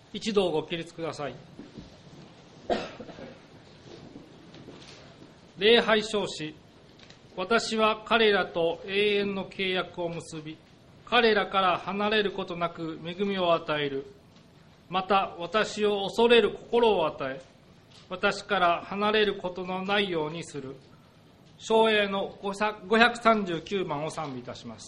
一同ご起立ください。礼拝証子。私は彼らと永遠の契約を結び、彼らから離れることなく恵みを与える。また私を恐れる心を与え、私から離れることのないようにする。唱詠の539番を賛美いたします。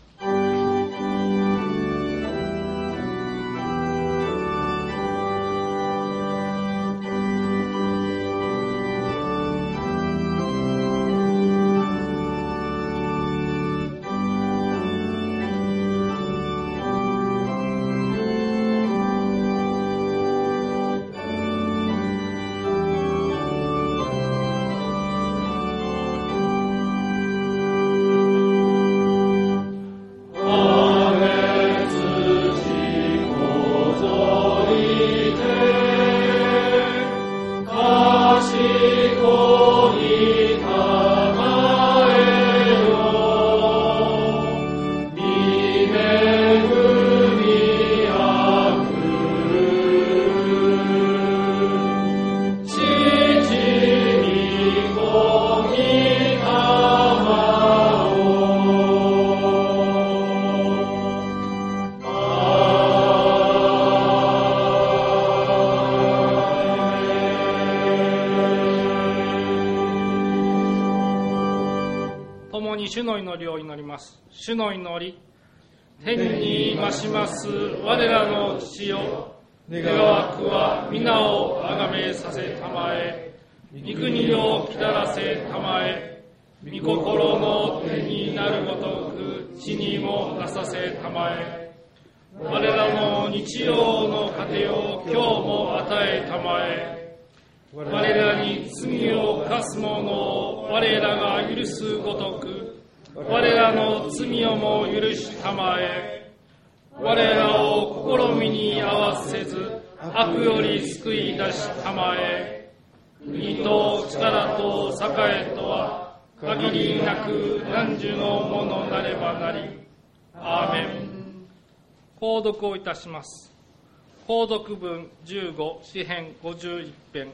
主の祈りを祈ります。主の祈り。天に増します我らの父よ、願わくは皆をあがめさせたまえ、御国をきたらせたまえ、御心の手になるごとく地にもなさせたまえ、我らの日曜の糧を今日も与えたまえ、我らに罪を犯す者を我らが許すごとく我らの罪をも許したまえ、我らを試みに合わせず悪より救い出したまえ、国と力と栄とは限りなく汝のものなればなり。アーメン。購読をいたします。購読文15、詩編51編。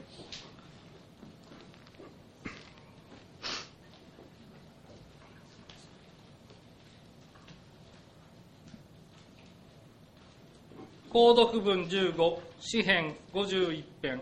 購読文15、詩編51編。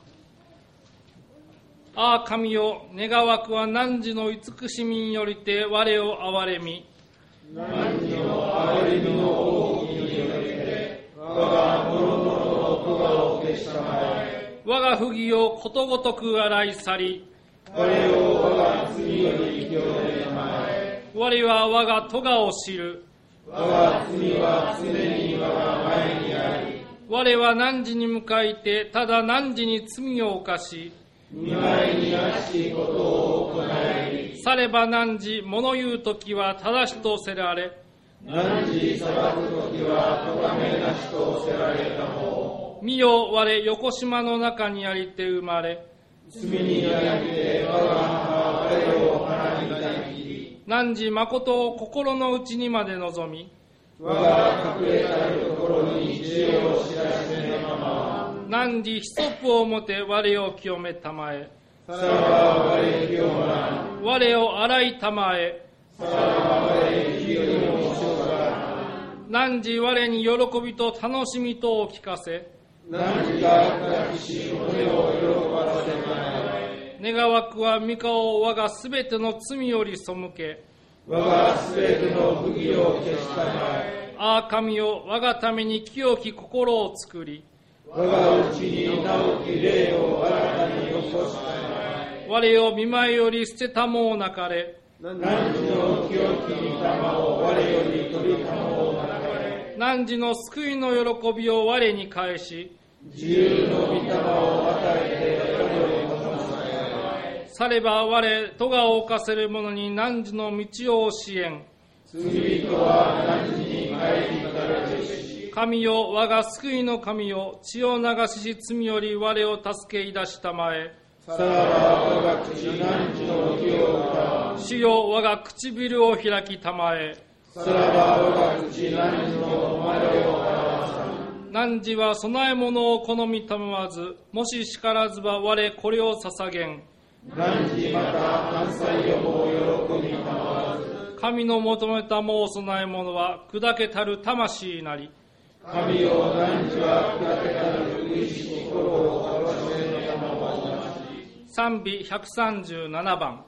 ああ神よ、願わくは汝の慈しみによりて我を憐れみ。 汝の憐れみの大きによりて我が諸々の咎を消したまえ。 我が不義をことごとく洗い去り。 我を我が罪より清めたまえ。 我は我が咎を知る。 我が罪は常に我が前にあり。 我は汝に向かいてただ汝に罪を犯し、 御前に悪しいことを行い、 されば汝物言うときは正しとせられ、 汝裁くときは咎めなしとせられたも。 見よ我横島の中にありて生まれ、 罪にありて我が母我を腹に抱き、 汝誠を心の内にまで望み、 我が隠れたるところに知恵を知らしめたまま、 汝ヒソップをもて我を清めたまえ。 さらば我清まん。 我を洗いたまえ。 さらば我清りもしょが。 汝我に喜びと楽しみとを聞かせ。 汝が深きし骨を喜ばせたまえ。 願わくは御顔を我がすべての罪より背け、 我がすべての不義を消したまえ。 ああ神よ、我がために清き心を作り、 我が内に直き霊を新たに起こしたまえ。 我を見舞いより捨てたもうなかれ。 汝の清き御霊を我より取りたもうなかれ。 汝の救いの喜びを我に返し、 自由の御霊を与えて我を保ちまえ。 されば我咎を犯せる者に汝の道を教えん。 罪人は汝に帰りたるべし。 神よ、我が救いの神よ、血を流し罪より我を助けいだしたまえ。 さらば我が口汝の清か。 主よ、我が唇を開きたまえ。 さらば我が口汝の誉れを表さ。 汝は供え物を好みたまわず、もし叱らずば我これを捧げん。 汝また犯罪をも喜びたまわず、 神の求めたもお供え物は砕けたる魂なり。 神よ、汝は砕けたる意志心を私のたまわず。 賛美137番。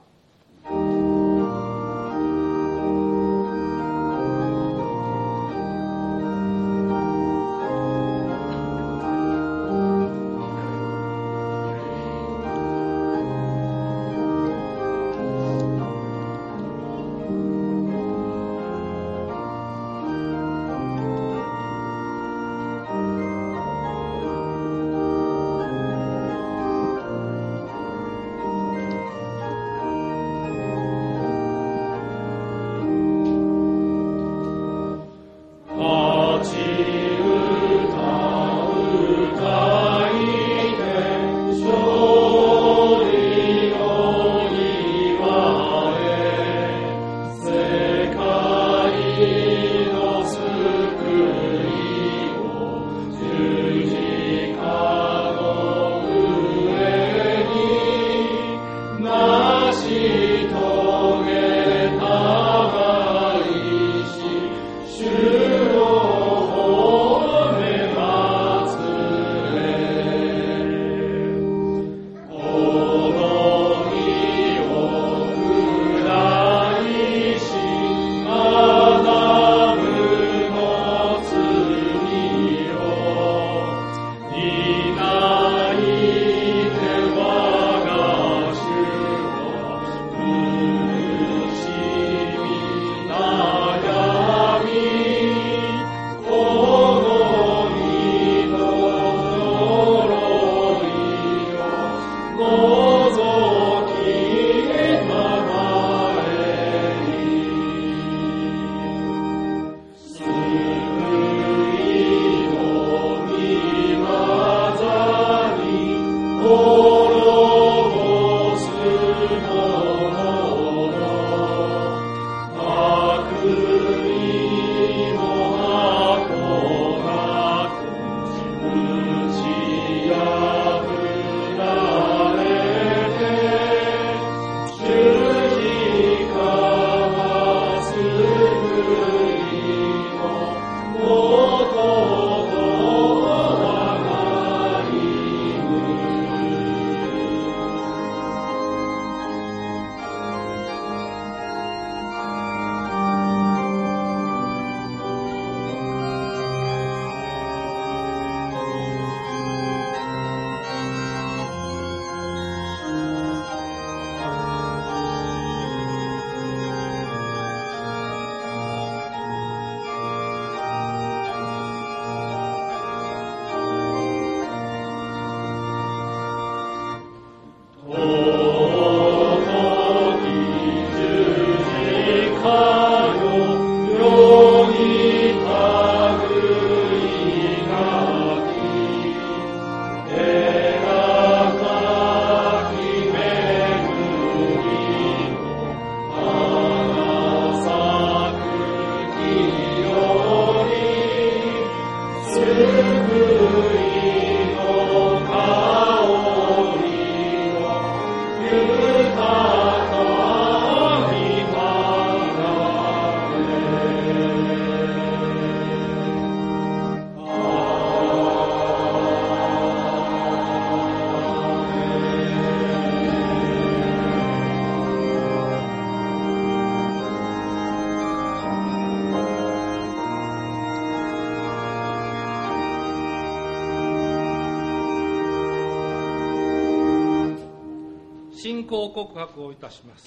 信仰告白をいたします。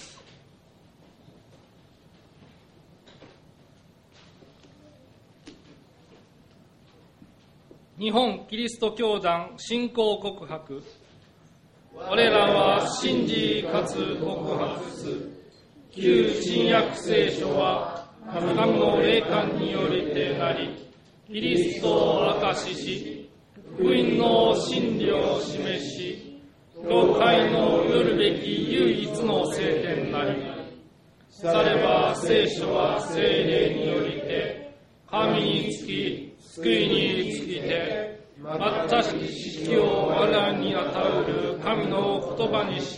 日本キリスト教団信仰告白。我らは信じかつ告白す。旧新約聖書は神の霊感によりてなり、キリストを証しし、福音の真理を示し、教会の得るべき唯一の聖典なり。されば聖書は聖霊によりて、神につき救いについて、またしきを我らに与える神の言葉にして、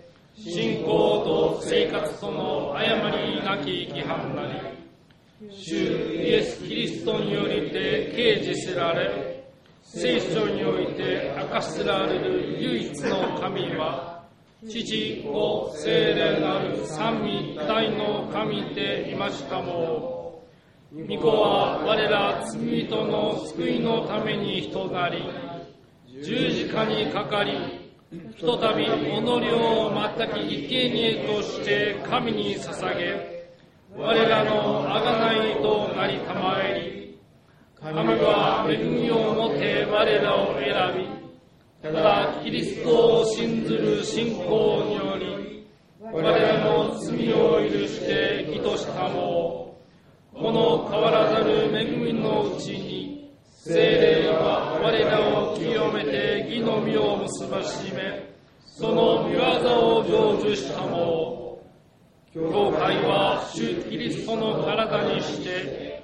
信仰と生活との誤りなき規範なり、主イエス・キリストによりて掲示せられ、聖書において明かせられる唯一の神は、父、子、聖霊なる三位一体の神でいましたも。御子は我ら罪人の救いのために人なり、十字架にかかり、ひとたび己を全く生贄として神に捧げ、我らの贖いとなりたまえり、神は恵みをもて我らを選び、ただキリストを信ずる信仰により、我らの罪を許して義としたも。この変わらざる恵みのうちに、聖霊は我らを清めて義の実を結ばしめ、その御業を成就したも。教会は主キリストの体にして、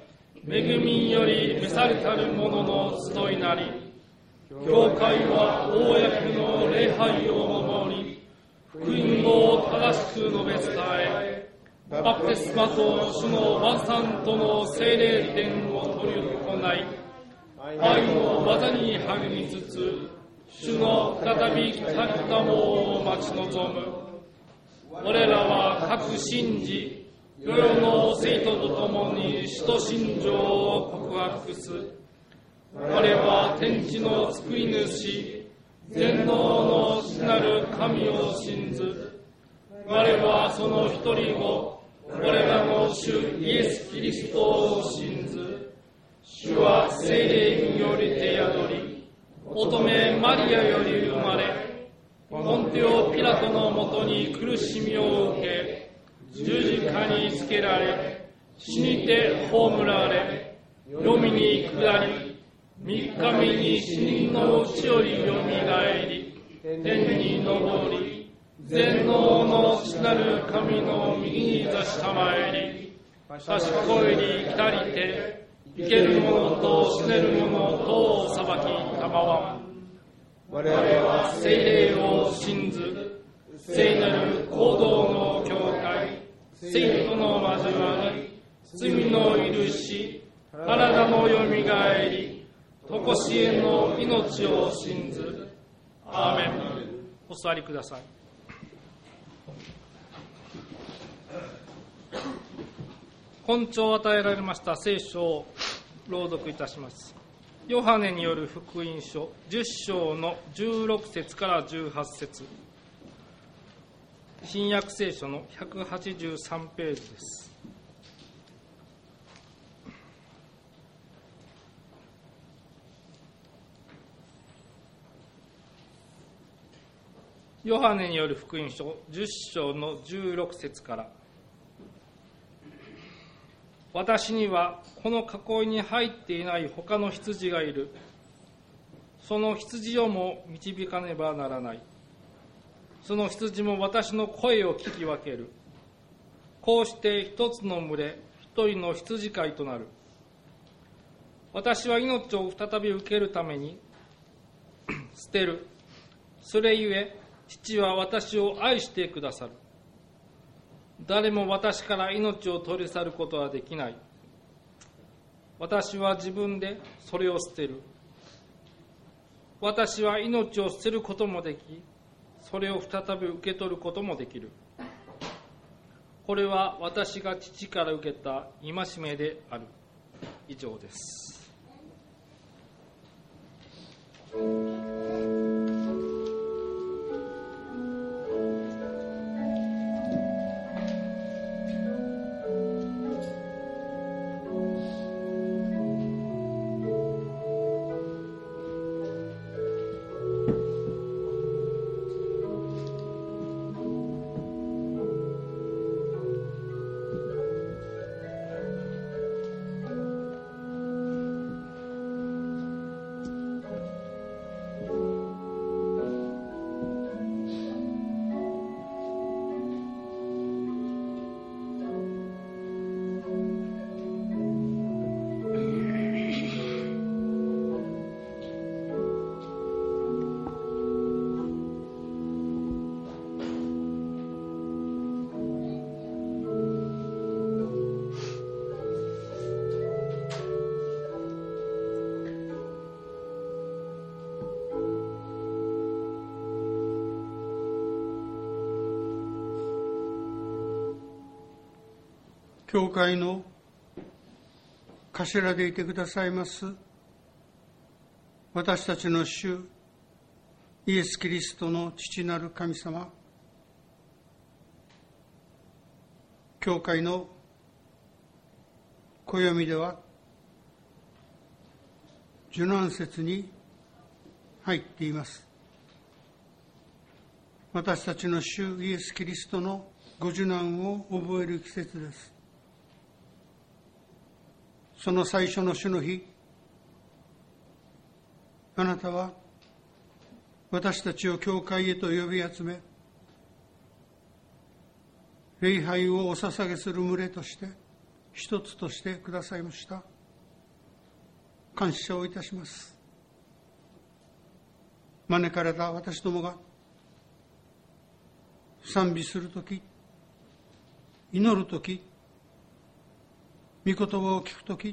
恵みにより召されたる者の集いなり、教会は公の礼拝を守り、福音を正しく述べ伝え、バプテスマと主の万賛との聖霊典を執り行い、愛の技に励みつつ、主の再び来たるたもを待ち望む。我らは各信じ、世々の生徒と共に使徒信条を告白す。我は天地の救い主、全能の主なる神を信ず。我はその一人子、我らの主イエス・キリストを信ず。主は聖霊によりて宿り、乙女マリアより生まれ、ポンテオ・ピラトのもとに苦しみを受け、十字架につけられ、死にて葬られ、黄泉に下り、三日目に死人のうちよりよみがえり、天に昇り、全能の父なる神の右に座したまえり、賢いに来たりて、生ける者と死ねる者とを裁きたまわん。我々は聖霊を信ず、聖なる行動の教会、聖徒の交わり、罪の許し、体のよみがえり、とこしえの命を信ず。アーメン。お座りください。今朝与えられました聖書を朗読いたします。ヨハネによる福音書10章の16節から18節、新約聖書の183ページです。ヨハネによる福音書10章の16節から、私にはこの囲いに入っていない他の羊がいる。その羊をも導かねばならない。その羊も私の声を聞き分ける。こうして一つの群れ、一人の羊飼いとなる。私は命を再び受けるために捨てる。それゆえ父は私を愛してくださる。誰も私から命を取り去ることはできない。私は自分でそれを捨てる。私は命を捨てることもでき、それを再び受け取ることもできる。これは私が父から受けた戒めである。以上です。 教会の頭でいてくださいます私たちの主イエス・キリストの父なる神様、教会の暦では受難節に入っています。私たちの主イエス・キリストのご受難を覚える季節です。その最初の主の日、あなたは私たちを教会へと呼び集め、礼拝をお捧げする群れとして一つとしてくださいました。感謝をいたします。招かれた私どもが賛美するとき、祈るとき、御言葉を聞くとき、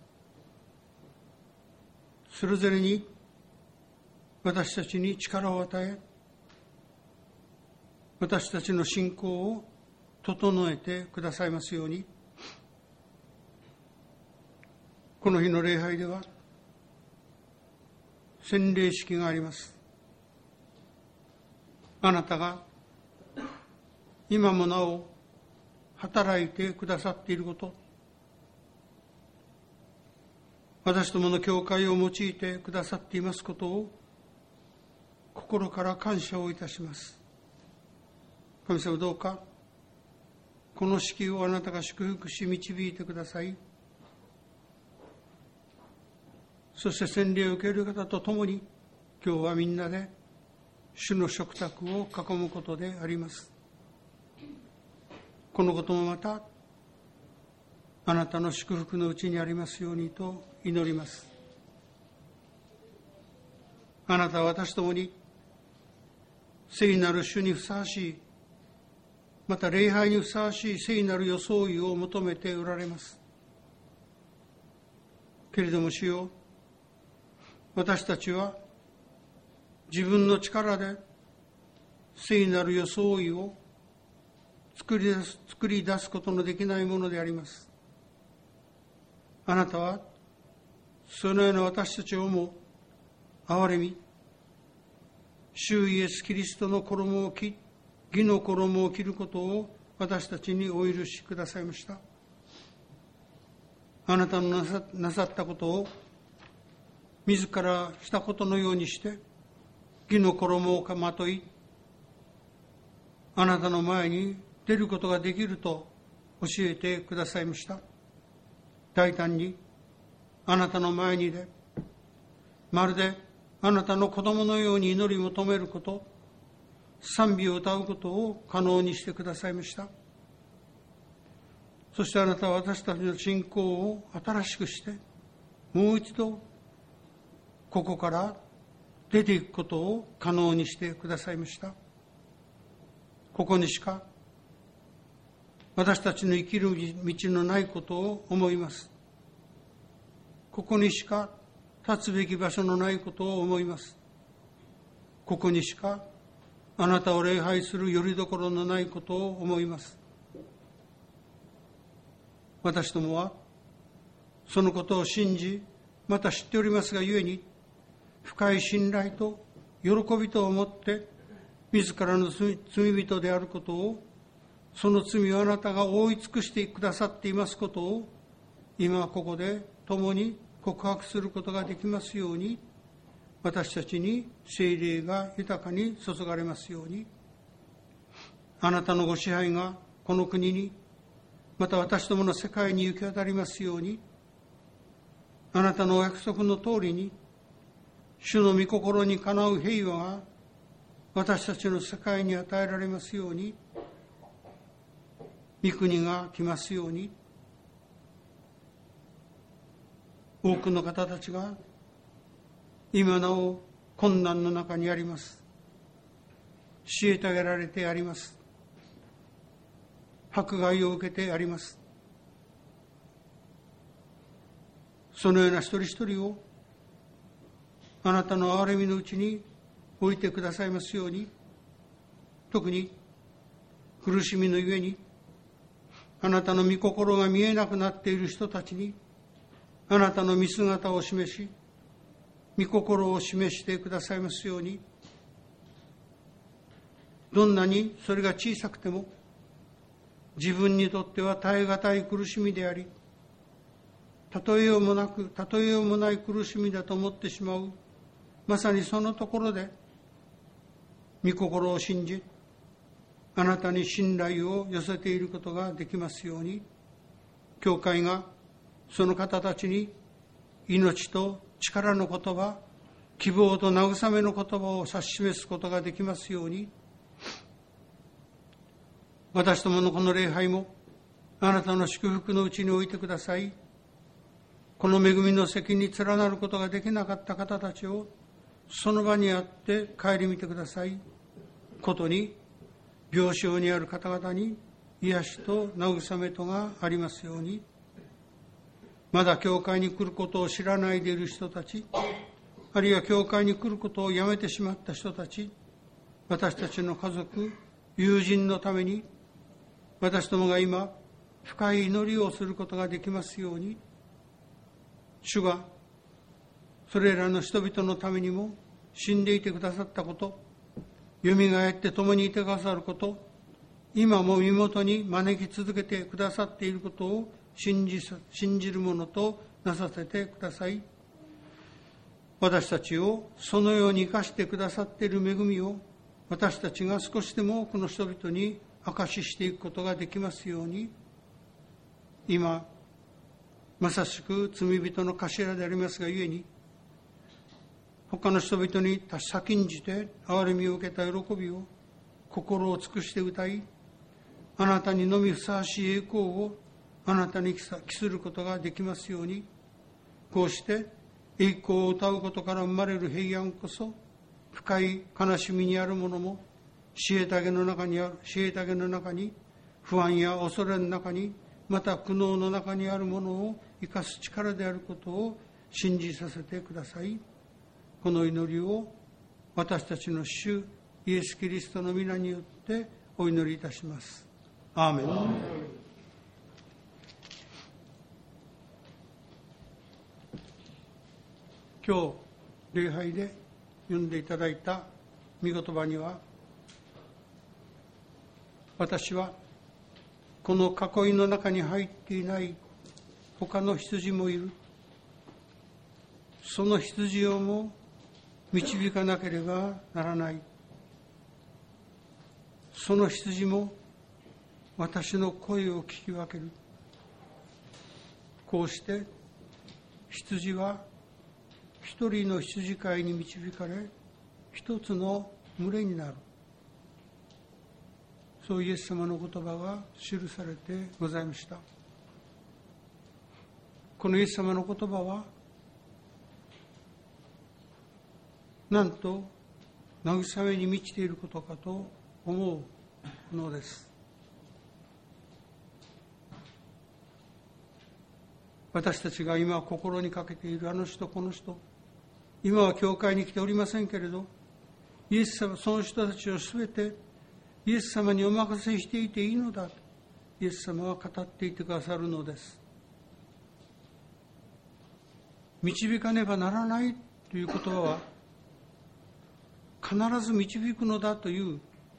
それぞれに私たちに力を与え、私たちの信仰を整えてくださいますように。この日の礼拝では洗礼式があります。あなたが今もなお働いてくださっていること、私どもの教会を用いてくださっていますことを心から感謝をいたします。神様、どうかこの式をあなたが祝福し導いてください。そして洗礼を受ける方と共に今日はみんなで主の食卓を囲むことであります。このこともまたあなたの祝福のうちにありますようにと祈ります。あなたは私ともに聖なる主にふさわしい、また礼拝にふさわしい聖なる装いを求めておられます。けれども主よ、私たちは自分の力で聖なる装いを作り出すことのできないものであります。あなたはそのような私たちをも憐れみ、主イエスキリストの衣を義の衣を着ることを私たちにお許しくださいました。あなたのなさったことを自らしたことのようにして義の衣をまとい、あなたの前に出ることができると教えてくださいました。大胆にあなたの前にで、まるであなたの子供のように祈り求めること、賛美を歌うことを可能にしてくださいました。そしてあなたは私たちの信仰を新しくして、もう一度ここから出ていくことを可能にしてくださいました。ここにしか私たちの生きる道のないことを思います。ここにしか立つべき場所のないことを思います。ここにしかあなたを礼拝するよりどころのないことを思います。私どもはそのことを信じ、また知っておりますがゆえに、深い信頼と喜びとを持って自らの罪人であることを、その罪をあなたが覆い尽くしてくださっていますことを今ここで共に告白することができますように、私たちに聖霊が豊かに注がれますように。あなたのご支配がこの国に、また私どもの世界に行き渡りますように、あなたのお約束の通りに主の御心にかなう平和が私たちの世界に与えられますように、御国が来ますように。多くの方たちが今なお困難の中にあります。虐げられてあります。迫害を受けてあります。そのような一人一人をあなたの憐れみのうちに置いてくださいますように。特に苦しみのゆえにあなたの御心が見えなくなっている人たちに、あなたの御姿を示し、御心を示してくださいますように、どんなにそれが小さくても、自分にとっては耐え難い苦しみであり、例えようもない苦しみだと思ってしまう、まさにそのところで、御心を信じ、あなたに信頼を寄せていることができますように、教会がその方たちに命と力の言葉、希望と慰めの言葉を指し示すことができますように、私どものこの礼拝もあなたの祝福のうちに置いてください。この恵みの席に連なることができなかった方たちをその場にあって顧みてくださいことに、病床にある方々に癒しと慰めとがありますように、まだ教会に来ることを知らないでいる人たち、あるいは教会に来ることをやめてしまった人たち、私たちの家族、友人のために、私どもが今深い祈りをすることができますように、主がそれらの人々のためにも死んでいてくださったこと、よみがえって共にいてくださること、今も身元に招き続けてくださっていることを信じるものとなさせてください。私たちをそのように生かしてくださっている恵みを、私たちが少しでも多くの人々に証ししていくことができますように、今まさしく罪人の頭でありますがゆえに、他の人々に先んじて憐れみを受けた喜びを心を尽くして歌い、あなたにのみふさわしい栄光をあなたに期することができますように、こうして栄光を歌うことから生まれる平安こそ、深い悲しみにあるものも、虐げの中に、不安や恐れの中に、また苦悩の中にあるものを生かす力であることを信じさせてください。この祈りを私たちの主イエス・キリストの皆によってお祈りいたします。アーメン。今日礼拝で読んでいただいた御言葉には、私はこの囲いの中に入っていない他の羊もいる。その羊をも導かなければならない。その羊も私の声を聞き分ける。こうして羊は一人の羊飼いに導かれ、一つの群れになる。そうイエス様の言葉が記されてございました。このイエス様の言葉は、なんと慰めに満ちていることかと思うのです。私たちが今心にかけているあの人この人、今は教会に来ておりませんけれど、イエス様、その人たちをすべてイエス様にお任せしていていいのだとイエス様は語っていてくださるのです。導かねばならないという言葉は、必ず導くのだという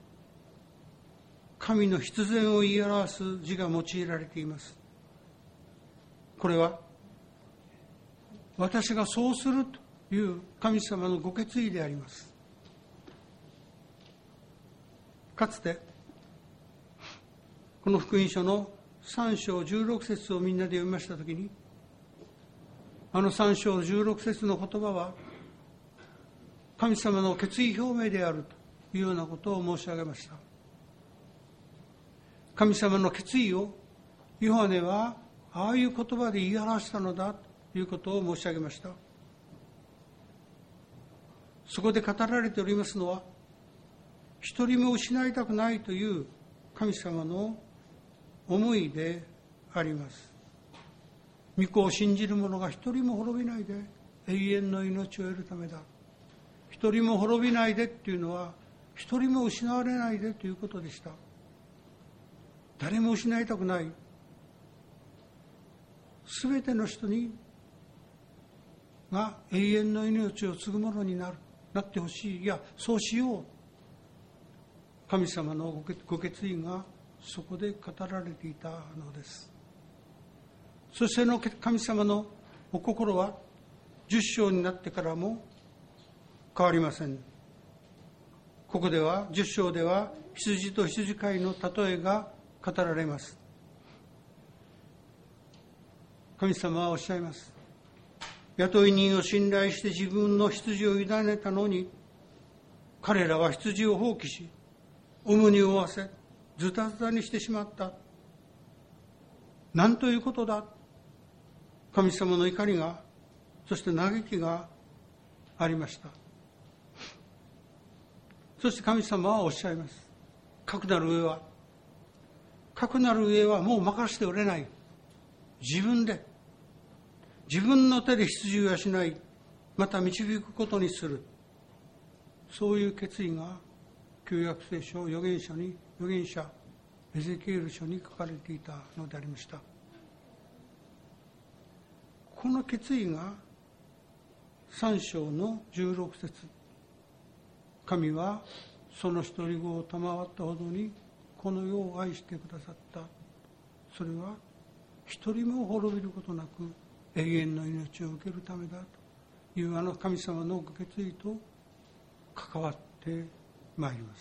神の必然を言い表す字が用いられています。これは私がそうするという神様のご決意であります。かつてこの福音書の3章16節をみんなで読みましたときに、あの3章16節の言葉は神様の決意表明であるというようなことを申し上げました。神様の決意をヨハネはああいう言葉で言い表したのだということを申し上げました。そこで語られておりますのは、一人も失いたくないという神様の思いであります。御子を信じる者が一人も滅びないで永遠の命を得るためだ。一人も滅びないでっていうのは、一人も失われないでということでした。誰も失いたくない。 すべての人にが永遠の命を継ぐものになってほしい。いや、そうしよう。神様のご決意がそこで語られていたのです。そしての神様のお心は10章になってからも変わりません。ここでは10章では羊と羊飼いの例えが語られます。神様はおっしゃいます。雇い人を信頼して自分の羊を委ねたのに、彼らは羊を放棄し、重荷を負わせ、ズタズタにしてしまった。なんということだ。神様の怒りが、そして嘆きがありました。そして神様はおっしゃいます。かくなる上はもう任せておれない。自分の手で羊を養い、また導くことにする。そういう決意が旧約聖書預言者エゼキエル書に書かれていたのでありました。この決意が3章の16節、神はその一人子を賜ったほどにこの世を愛してくださった。それは一人も滅びることなく永遠の命を受けるためだというあの神様のご決意と関わってまいります。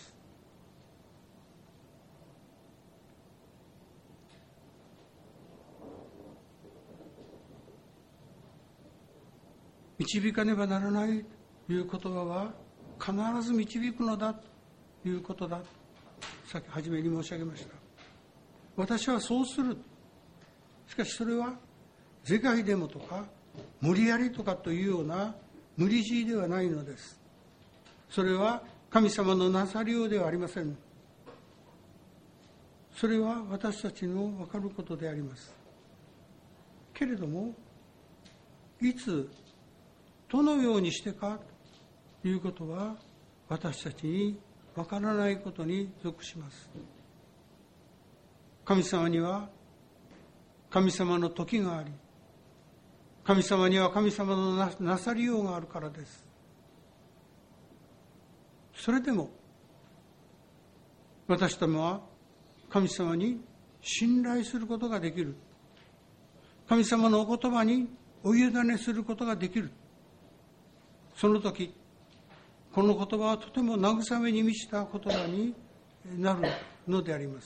導かねばならないという言葉は必ず導くのだということだとさっき初めに申し上げました。私はそうする。しかしそれは是が非でもとか無理やりとかというような無理強いではないのです。それは神様のなさりようではありません。それは私たちの分かることであります。けれどもいつどのようにしてかということは私たちに分からないことに属します。神様には神様の時があり、神様には神様のなさりようがあるからです。それでも私どもは神様に信頼することができる。神様のお言葉にお委ねすることができる。その時この言葉はとても慰めに満ちた言葉になるのであります。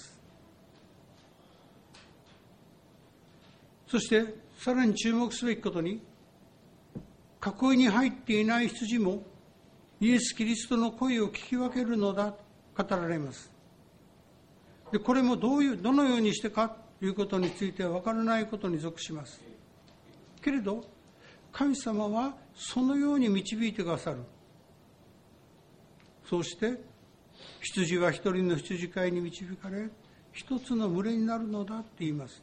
そしてさらに注目すべきことに、囲いに入っていない羊もイエス・キリストの声を聞き分けるのだと語られます。でこれもどのようにしてかということについては分からないことに属します。けれど神様はそのように導いてくださる。そうして羊は一人の羊飼いに導かれ一つの群れになるのだと言います。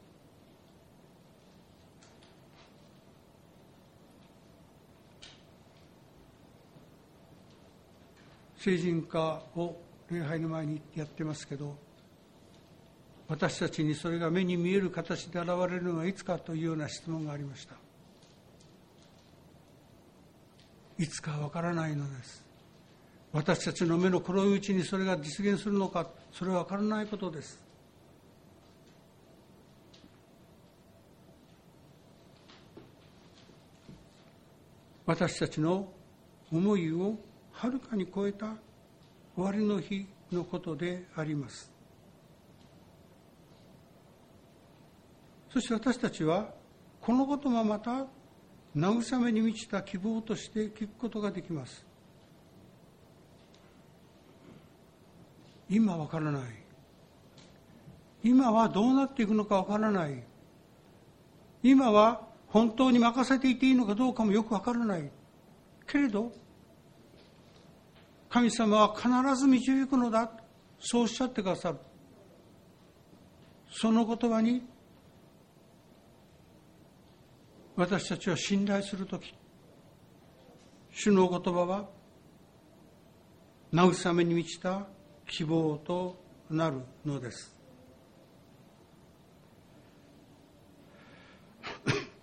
聖人化を礼拝の前にやってますけど、私たちにそれが目に見える形で現れるのはいつかというような質問がありました。いつかわからないのです。私たちの目の黒いうちにそれが実現するのか、それはわからないことです。私たちの思いをはるかに超えた終わりの日のことであります。そして私たちはこのこともまた慰めに満ちた希望として聞くことができます。今わからない。今はどうなっていくのかわからない。今は本当に任せていていいのかどうかもよくわからない。けれど神様は必ず導くのだ、そうおっしゃってくださる。その言葉に私たちは信頼するとき、主の言葉は慰めに満ちた希望となるのです。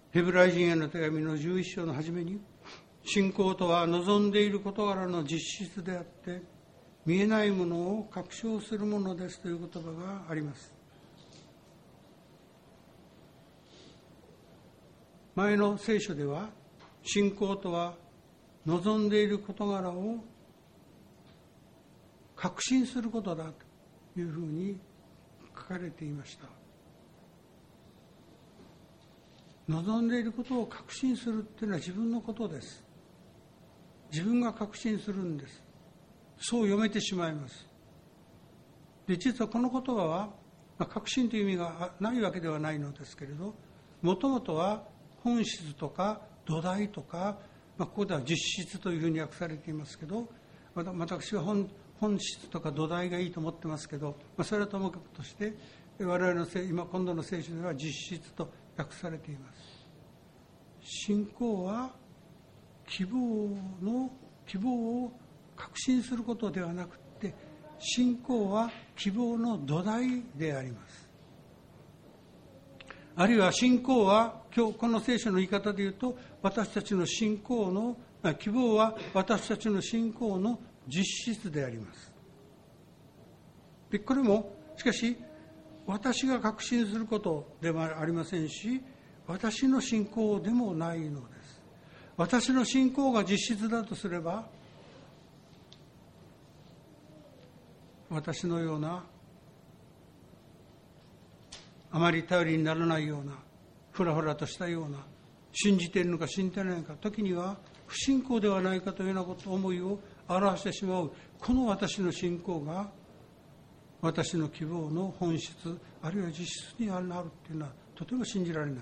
ヘブライ人への手紙の11章の初めに、信仰とは望んでいる事柄の実質であって、見えないものを確証するものですという言葉があります。前の聖書では、信仰とは望んでいる事柄を確信することだというふうに書かれていました。望んでいることを確信するというのは自分のことです。自分が確信するんです。そう読めてしまいます。で、実はこの言葉は、確信という意味がないわけではないのですけれど、もともとは本質とか土台とか、ここでは実質というふうに訳されていますけど、私は本質とか土台がいいと思ってますけど、それはともかくとして、我々の今度の聖書では実質と訳されています。信仰は希望を確信することではなくて、信仰は希望の土台であります。あるいは信仰は、今日この聖書の言い方で言うと、私たちの信仰の希望は私たちの信仰の実質であります。で、これもしかし私が確信することではありませんし、私の信仰でもないのです。私の信仰が実質だとすれば、私のようなあまり頼りにならないような、ふらふらとしたような、信じているのか信じていないのか、時には不信仰ではないかというような思いを表してしまう、この私の信仰が私の希望の本質、あるいは実質になるというのはとても信じられない。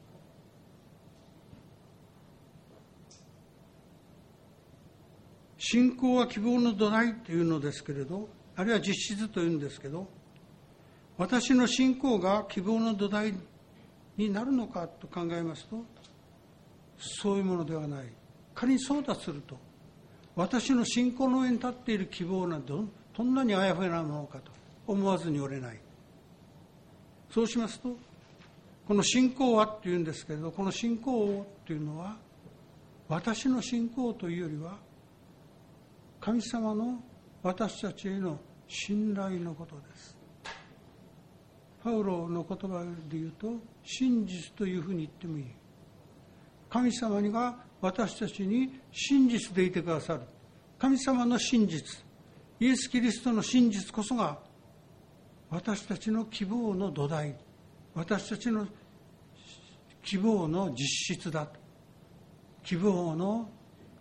信仰は希望の土台というのですけれど、あるいは実質というんですけど、私の信仰が希望の土台になるのかと考えますと、そういうものではない。仮にそうだとすると、私の信仰の上に立っている希望などどんなにあやふやなものかと思わずにおれない。そうしますと、この信仰はというんですけれど、この信仰というのは私の信仰というよりは神様の私たちへの信頼のことです。パウロの言葉で言うと、真実というふうに言ってもいい。神様が私たちに真実でいてくださる。神様の真実、イエス・キリストの真実こそが私たちの希望の土台、私たちの希望の実質だと、希望の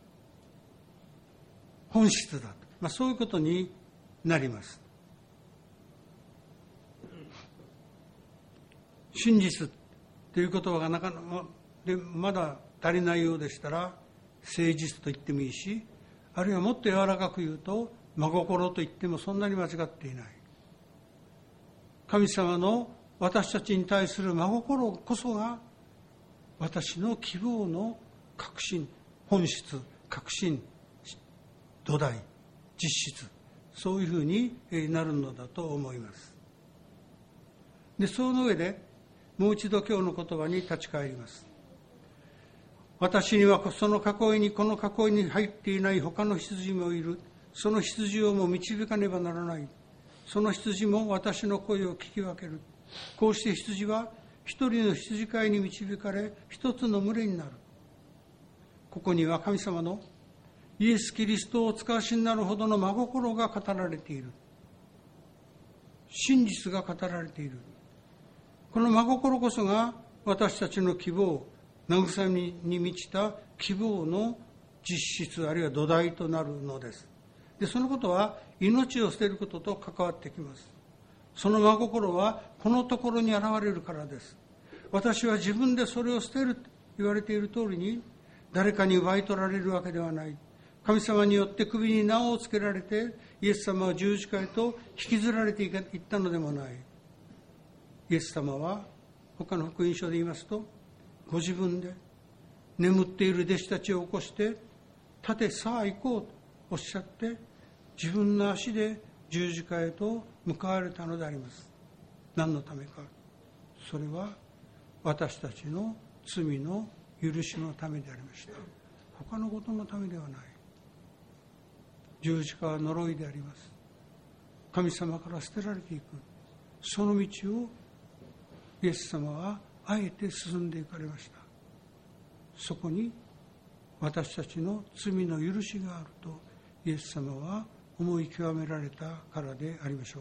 本質だと、そういうことになります。真実という言葉がなかなかでまだ足りないようでしたら、誠実と言ってもいいし、あるいはもっと柔らかく言うと真心と言ってもそんなに間違っていない。神様の私たちに対する真心こそが私の希望の確信、本質、確信、土台、実質、そういうふうになるのだと思います。で、その上でもう一度今日の言葉に立ち返ります。私にはその囲いに、この囲いに入っていない他の羊もいる。その羊をも導かねばならない。その羊も私の声を聞き分ける。こうして羊は一人の羊飼いに導かれ、一つの群れになる。ここには神様のイエス・キリストをお使わしになるほどの真心が語られている。真実が語られている。この真心こそが私たちの希望、慰めに満ちた希望の実質、あるいは土台となるのです。で、そのことは命を捨てることと関わってきます。その真心はこのところに現れるからです。私は自分でそれを捨てると言われている通りに、誰かに奪い取られるわけではない。神様によって首に縄をつけられて、イエス様は十字架へと引きずられていったのでもない。イエス様は他の福音書で言いますと、ご自分で眠っている弟子たちを起こして、立て、さあ行こうとおっしゃって、自分の足で十字架へと向かわれたのであります。何のためか。それは私たちの罪の許しのためでありました。他のことのためではない。十字架は呪いであります。神様から捨てられていくその道をイエス様はあえて進んでいかれました。そこに私たちの罪の許しがあるとイエス様は思い極められたからでありましょ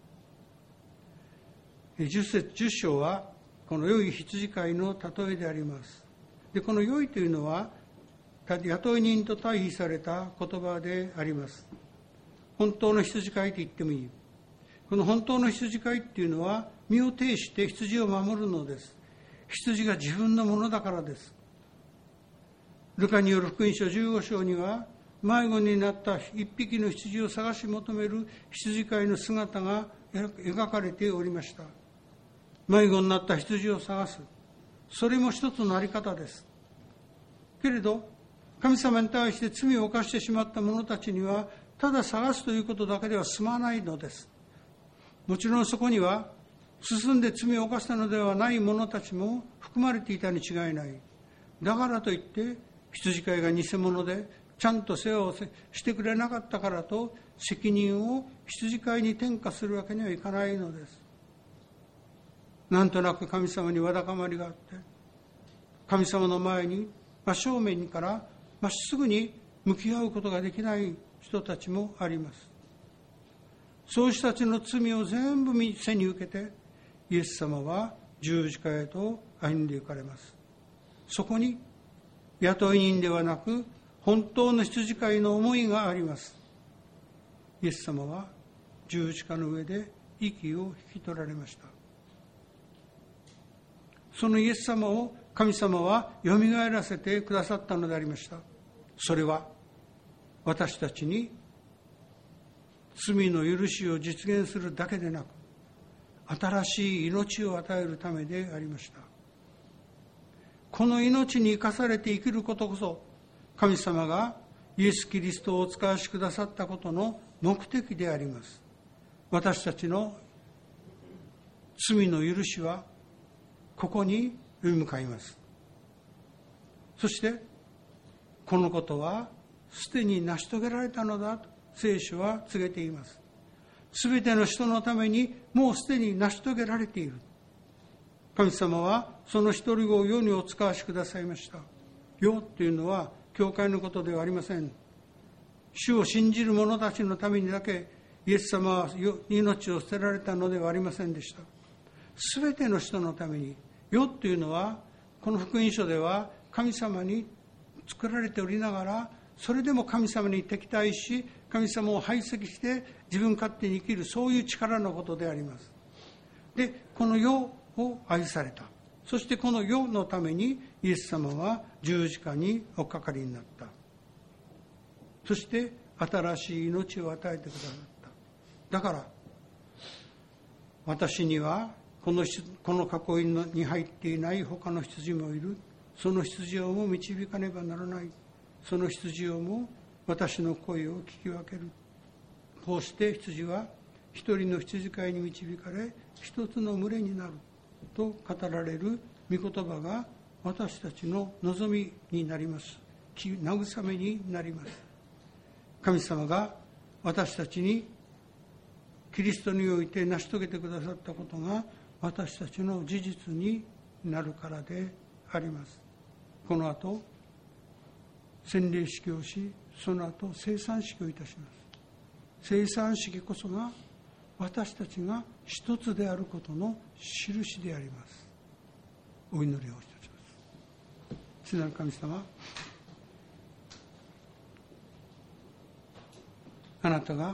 う。10章はこの良い羊飼いの例えであります。で、この良いというのは雇い人と対比された言葉であります。本当の羊飼いと言ってもいい。この本当の羊飼いっていうのは身を挺して羊を守るのです。羊が自分のものだからです。ルカによる福音書15章には迷子になった一匹の羊を探し求める羊飼いの姿が描かれておりました。迷子になった羊を探す、それも一つのあり方です。けれど神様に対して罪を犯してしまった者たちにはただ探すということだけでは済まないのです。もちろんそこには進んで罪を犯したのではない者たちも含まれていたに違いない。だからといって羊飼いが偽物でちゃんと世話をしてくれなかったからと責任を羊飼いに転嫁するわけにはいかないのです。なんとなく神様にわだかまりがあって神様の前に真正面からまっすぐに向き合うことができない人たちもあります。そういう人たちの罪を全部背に受けてイエス様は十字架へと歩んで行かれます。そこに雇い人ではなく本当の羊飼いの思いがあります。イエス様は十字架の上で息を引き取られました。そのイエス様を神様はよみがえらせてくださったのでありました。それは私たちに罪の許しを実現するだけでなく新しい命を与えるためでありました。この命に生かされて生きることこそ神様がイエス・キリストをお使わしくださったことの目的であります。私たちの罪の許しはここに向かいます。そしてこのことはすでに成し遂げられたのだと聖書は告げています。すべての人のためにもうすでに成し遂げられている。神様はその一人子を世にお使わしくださいました。世というのは教会のことではありません。主を信じる者たちのためにだけイエス様は命を捨てられたのではありませんでした。すべての人のために。世というのはこの福音書では神様に作られておりながらそれでも神様に敵対し神様を排斥して自分勝手に生きるそういう力のことであります。でこの世を愛された。そしてこの世のためにイエス様は十字架におかかりになった。そして新しい命を与えてくださった。だから私にはこの囲いに入っていない他の羊もいる。その羊をも導かねばならない。その羊をも私の声を聞き分ける。こうして羊は一人の羊飼いに導かれ一つの群れになると語られる御言葉が私たちの望みになります。慰めになります。神様が私たちにキリストにおいて成し遂げてくださったことが私たちの事実になるからであります。この後洗礼式をし、その後聖餐式をいたします。聖餐式こそが私たちが一つであることの印であります。お祈りをいたします。父なる神様、あなたが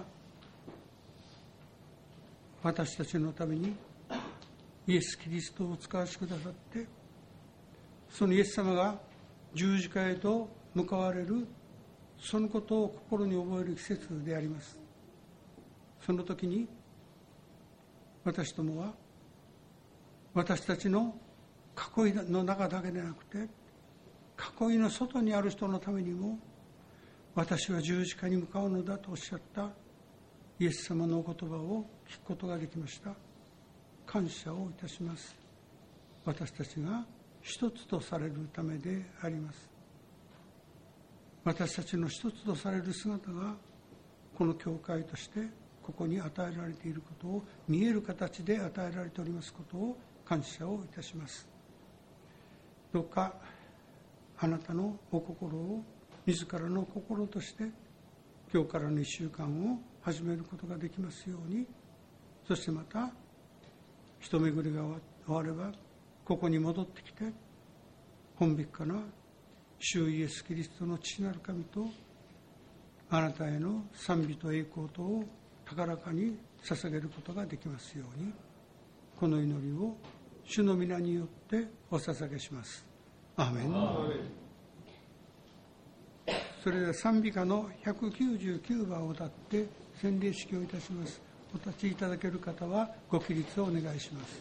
私たちのためにイエス・キリストをお使わしくださって、そのイエス様が十字架へと向かわれるそのことを心に覚える季節であります。その時に私どもは私たちの囲いの中だけでなくて囲いの外にある人のためにも私は十字架に向かうのだとおっしゃったイエス様のお言葉を聞くことができました。感謝をいたします。私たちが一つとされるためであります。私たちの一つとされる姿がこの教会としてここに与えられていることを、見える形で与えられておりますことを感謝をいたします。どうかあなたのお心を自らの心として今日からの1週間を始めることができますように、そしてまた人巡りが終わればここに戻ってきて、本びっかな主イエスキリストの父なる神とあなたへの賛美と栄光とを高らかに捧げることができますように、この祈りを主の皆によってお捧げします。アーメン。それでは賛美歌の199番を歌って洗礼式をいたします。お立ちいただける方はご起立をお願いします。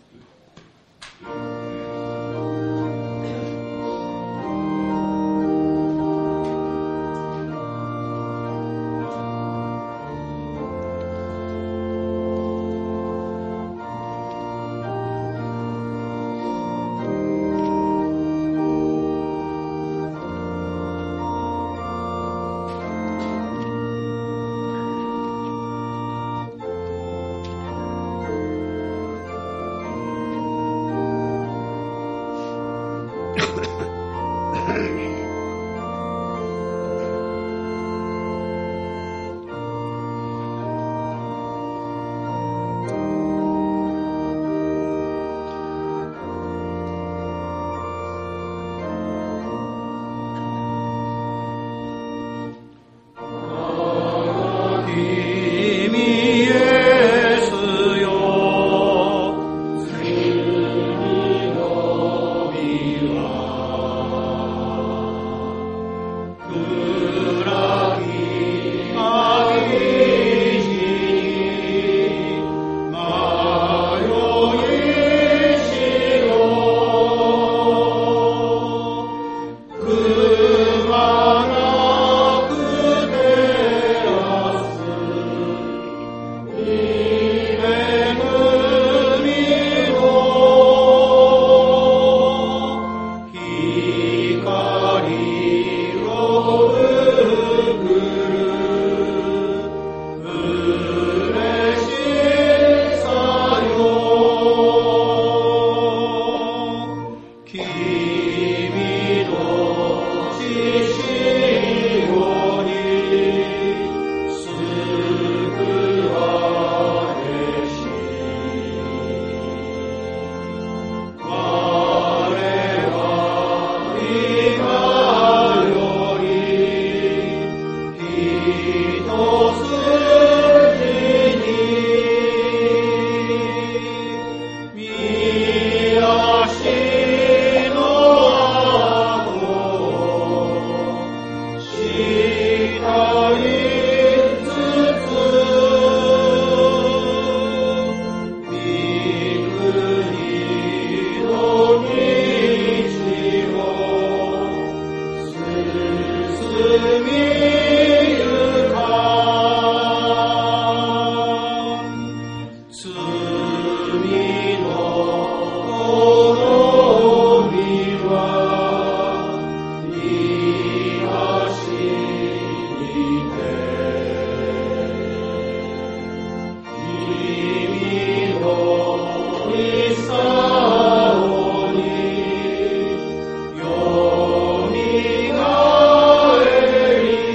よみがえり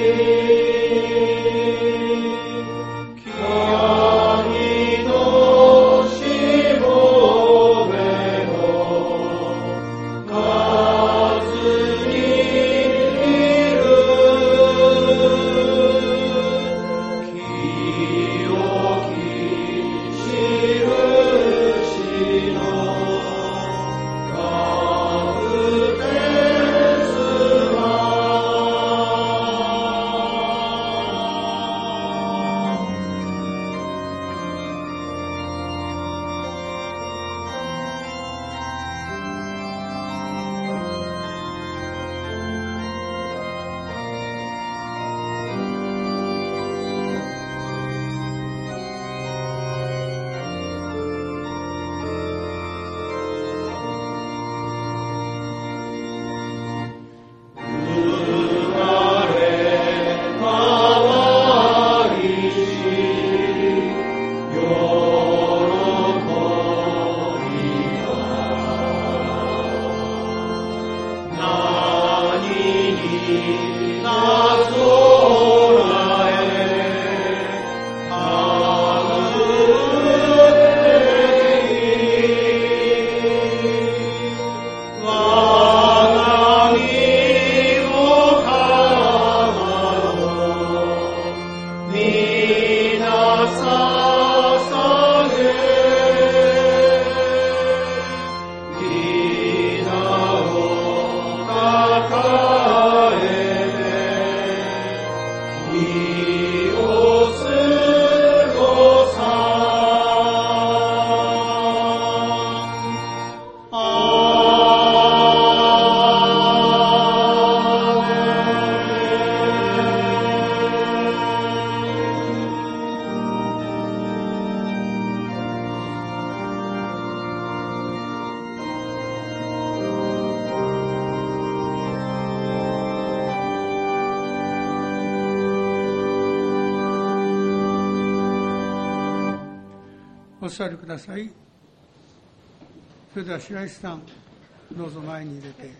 お座りください。それでは白石さん、どうぞ前に入れて、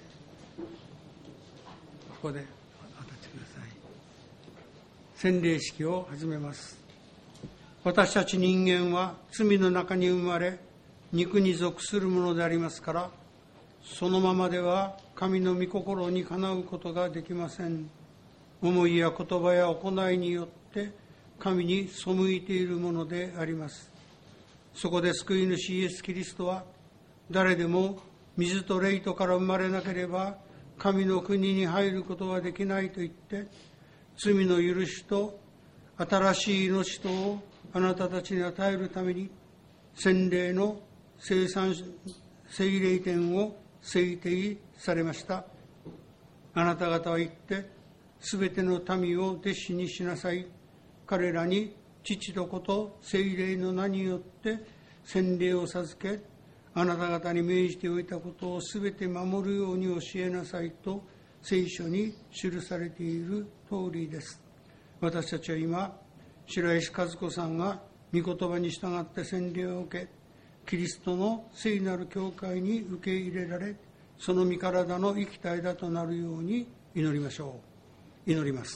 ここでお立ちください。洗礼式を始めます。私たち人間は罪の中に生まれ、肉に属するものでありますから、そのままでは神の御心にかなうことができません。思いや言葉や行いによって神に背いているものであります。そこで救い主イエス・キリストは、誰でも水と霊とから生まれなければ神の国に入ることはできないと言って、罪の許しと新しい命とをあなたたちに与えるために、洗礼の聖霊典を制定されました。あなた方は言って、すべての民を弟子にしなさい。彼らに父と子と聖霊の名によって洗礼を授け、あなた方に命じておいたことをすべて守るように教えなさいと聖書に記されている通りです。私たちは今、白石和子さんが御言葉に従って洗礼を受け、キリストの聖なる教会に受け入れられ、その身体の生き体だとなるように祈りましょう。祈ります。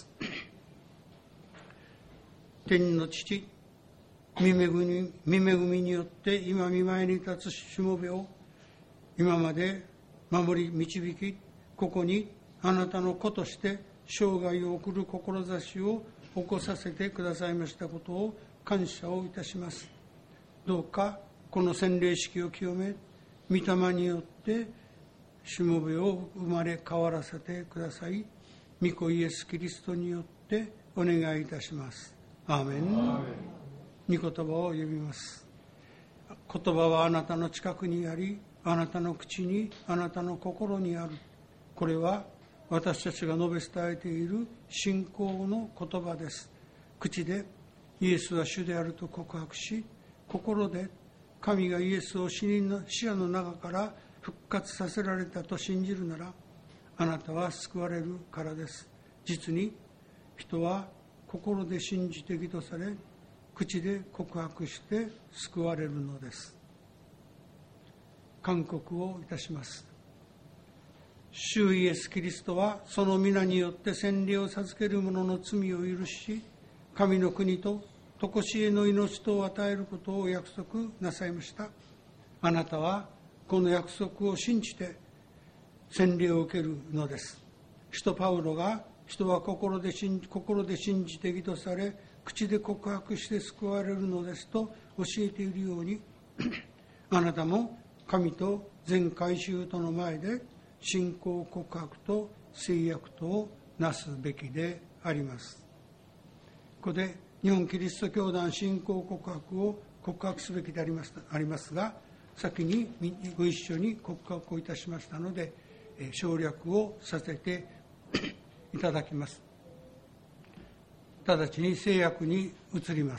天の父、御恵みによって今御前に立つしもべを今まで守り導き、ここにあなたの子として生涯を送る志を起こさせてくださいましたことを感謝をいたします。どうかこの洗礼式を清め、御霊によってしもべを生まれ変わらせてください。御子イエス・キリストによってお願いいたします。アーメン。御言葉を読みます。言葉はあなたの近くにあり、あなたの口に、あなたの心にある。これは私たちが述べ伝えている信仰の言葉です。口でイエスは主であると告白し、心で神がイエスを死者の中から復活させられたと信じるなら、あなたは救われるからです。実に人は心で信じて義とされ、口で告白して救われるのです。勧告をいたします。主イエス・キリストはその皆によって洗礼を授ける者の罪を許し、神の国と常しえの命とを与えることを約束なさいました。あなたはこの約束を信じて洗礼を受けるのです。使徒パウロが、人は心で信じて義とされ、口で告白して救われるのですと教えているように、あなたも神と全改宗との前で信仰告白と誓約とをなすべきであります。ここで日本キリスト教団信仰告白を告白すべきでありますが、先にご一緒に告白をいたしましたので、省略をさせていただきます。直ちに聖約に移ります。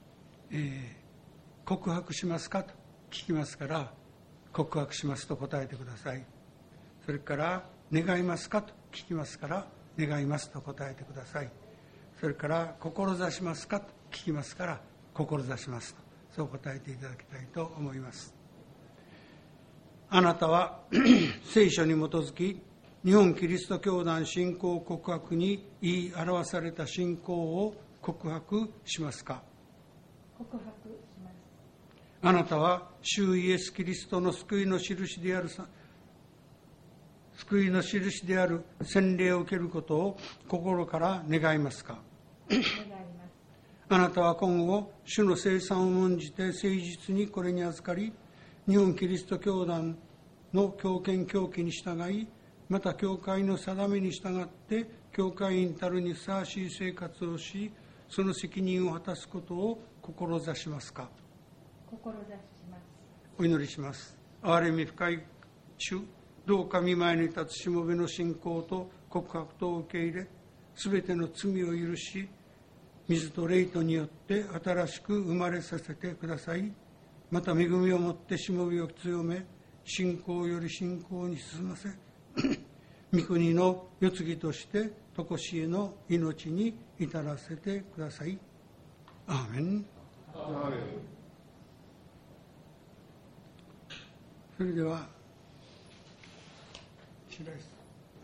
告白しますかと聞きますから、告白しますと答えてください。それから願いますかと聞きますから、願いますと答えてください。それから志しますかと聞きますから、志しますとそう答えていただきたいと思います。あなたは聖書に基づき日本キリスト教団信仰告白に言い表された信仰を告白しますか？ 告白します。 あなたは主イエスキリストの救いの印である洗礼を受けることを心から願いますか？ 願います。 あなたは今後主の聖餐を重んじて誠実にこれに預かり、日本キリスト教団の教憲教規に従い、また教会の定めに従って教会員たるにふさわしい生活をし、その責任を果たすことを志しますか？ 志します。 お祈りします。憐れみ深い主、どうか御前に立つしもべの信仰と告白とを受け入れ、すべての罪を許し、水と霊とによって新しく生まれさせてください。また恵みをもってしもべを強め、信仰より信仰に進ませ、御国の世継ぎとして常しえの命に至らせてください。アーメン。 アーメン。 それでは白石さん。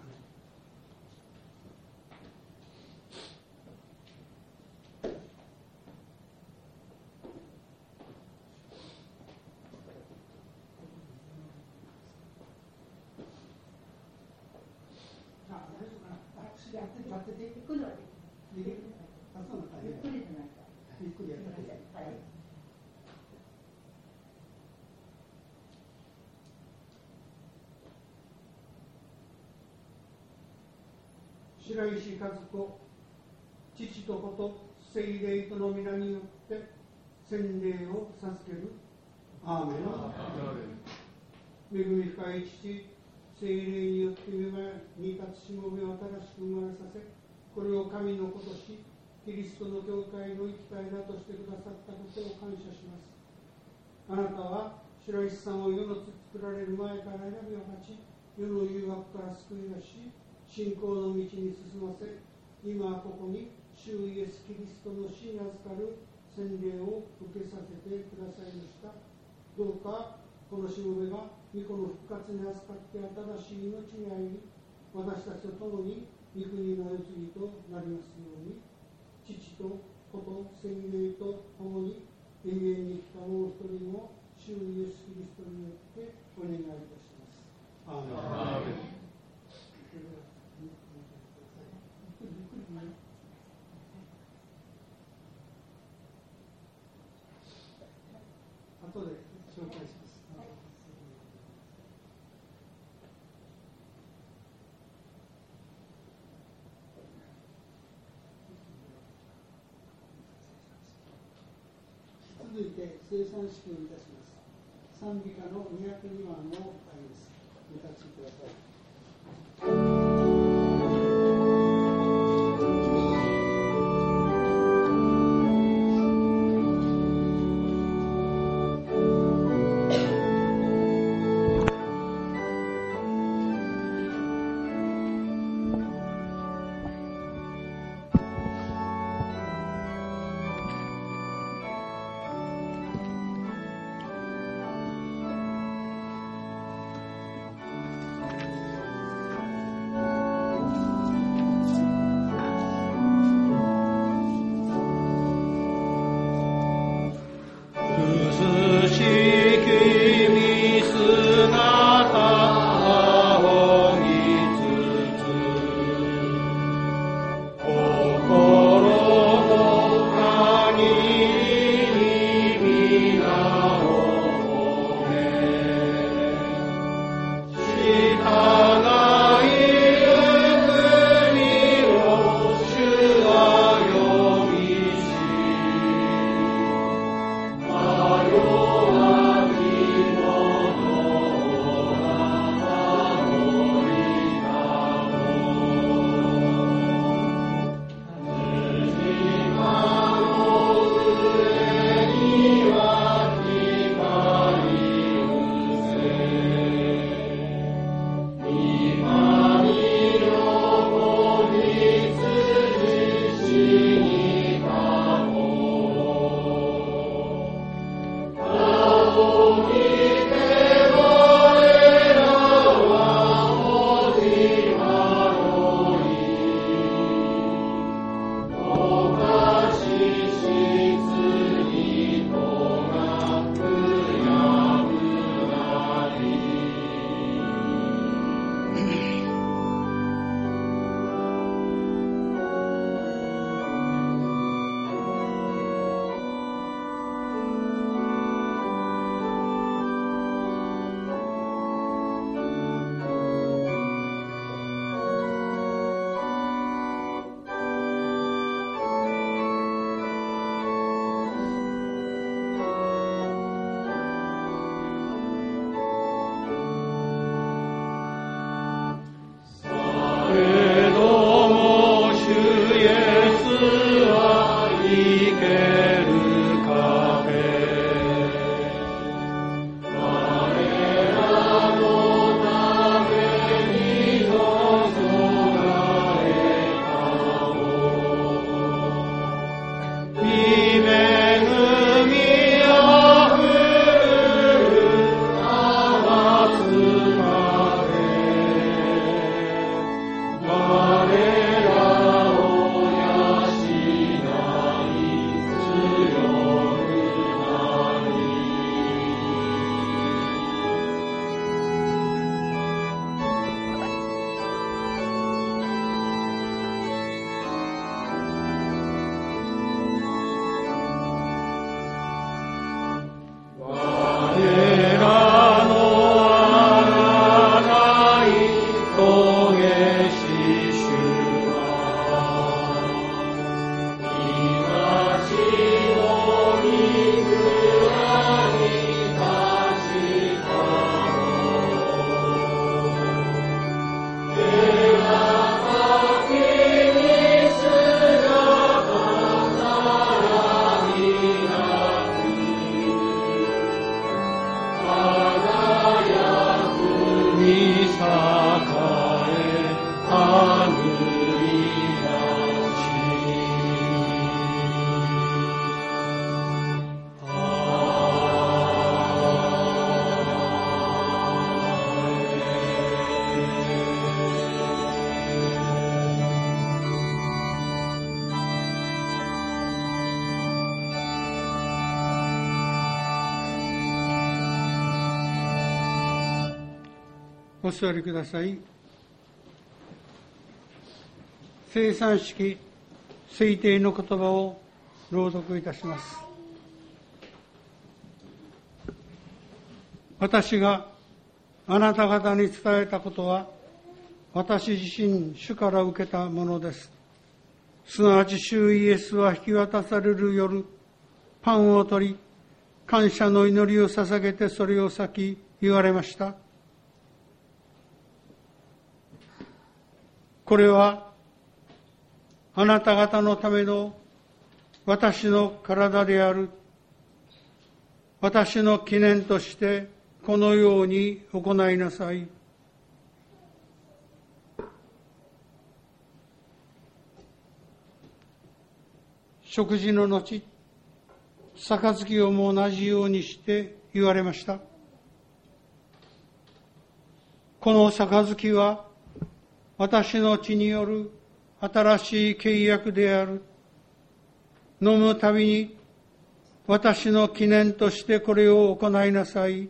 白石和子、父と子と聖霊との皆によって洗礼を授ける。アーメン。恵み深い父、聖霊によって御前に立つしもべを新しく生まれさせ、これを神の子とし、キリストの教会の生きた枝としてくださったことを感謝します。あなたは白石さんを世の作られる前から選びを立ち、世の誘惑から救い出し、信仰の道に進ませ、今ここに主イエス・キリストの死に預かる洗礼を受けさせてくださいました。どうかこのしもべが御子の復活に預かって新しい命に歩み、私たちと共に御国の世継ぎとなりますように、父と子と聖霊と共に永遠に生きたもう一人の主イエス・キリストによってお願いいたします。アーメン。後で紹介します。続いて生産式をいたします。賛美歌の202番を歌います。お立ちください。 恵みあふるお座りください。聖餐式聖典の言葉を朗読いたします。私があなた方に伝えたことは、私自身主から受けたものです。すなわち主イエスは引き渡される夜、パンを取り、感謝の祈りを捧げてそれを裂き言われました。これはあなた方のための私の体である。私の記念としてこのように行いなさい。食事の後、杯をも同じようにして言われました。この杯は私の血による新しい契約である。飲むたびに私の記念としてこれを行いなさい。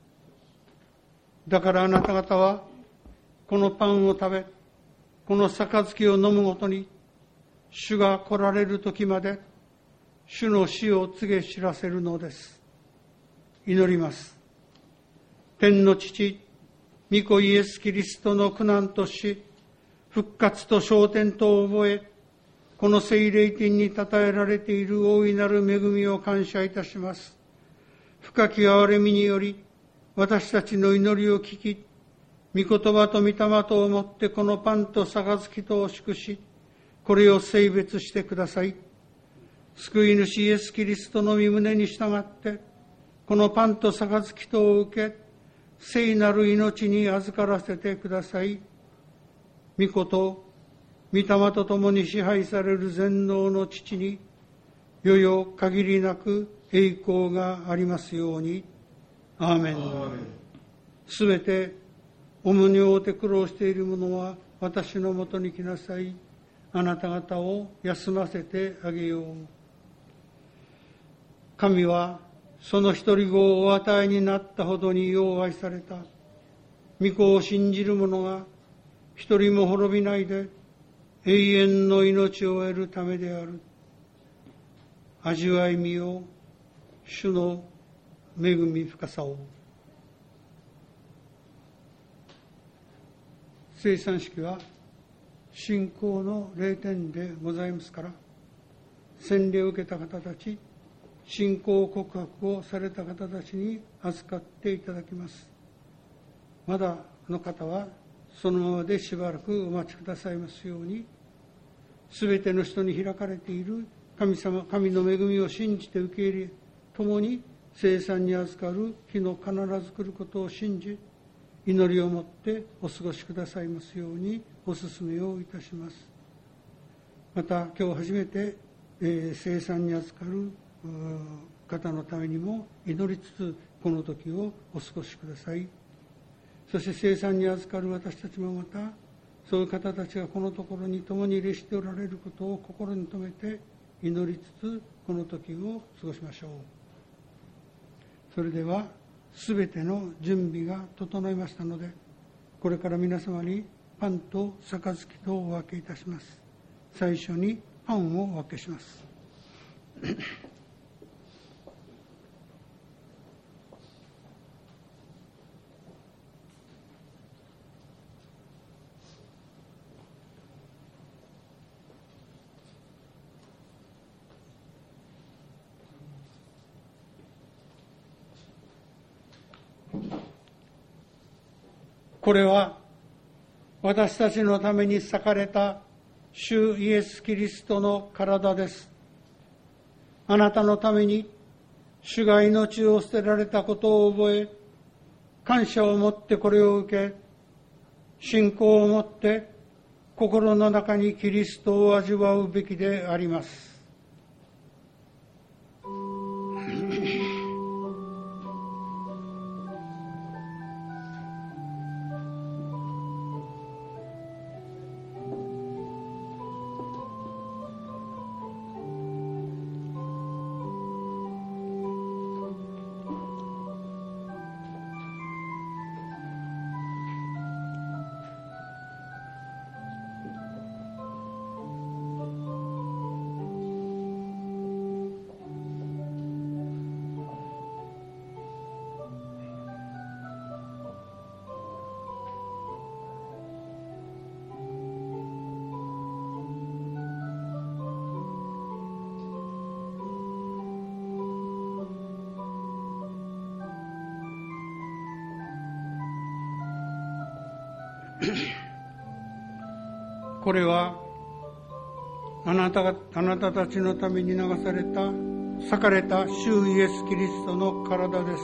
だからあなた方はこのパンを食べ、この杯を飲むごとに、主が来られる時まで主の死を告げ知らせるのです。祈ります。天の父、御子イエス・キリストの苦難と死、復活と昇天とを覚え、この聖霊典に称えられている大いなる恵みを感謝いたします。深き憐れみにより、私たちの祈りを聞き、御言葉と御霊とをもってこのパンと杯とを祝し、これを聖別してください。救い主イエス・キリストの御胸に従って、このパンと杯とを受け、聖なる命に預からせてください。御子と御霊と共に支配される全能の父に、よよ限りなく栄光がありますように。アーメン。すべて重荷を負って苦労している者は私のもとに来なさい。あなた方を休ませてあげよう。神はその一人子をお与えになったほどによう愛された。御子を信じる者が一人も滅びないで永遠の命を得るためである。味わいみよ、主の恵み深さを。聖餐式は信仰の霊典でございますから、洗礼を受けた方たち、信仰告白をされた方たちに預かっていただきます。まだの方はそのままでしばらくお待ちくださいますように。すべての人に開かれている神様、神の恵みを信じて受け入れ、共に聖餐に預かる日の必ず来ることを信じ、祈りをもってお過ごしくださいますようにお勧めをいたします。また今日初めて、聖餐に預かる方のためにも祈りつつこの時をお過ごしください。そして聖餐に預かる私たちもまた、そういう方たちがこのところに共に入れしておられることを心に留めて祈りつつこの時を過ごしましょう。それではすべての準備が整いましたので、これから皆様にパンと杯とお分けいたします。最初にパンをお分けします。これは私たちのために裂かれた主イエス・キリストの体です。あなたのために主が命を捨てられたことを覚え、感謝を持ってこれを受け、信仰を持って心の中にキリストを味わうべきであります。 これはあなたたちのために流された裂かれた主イエス・キリストの体です。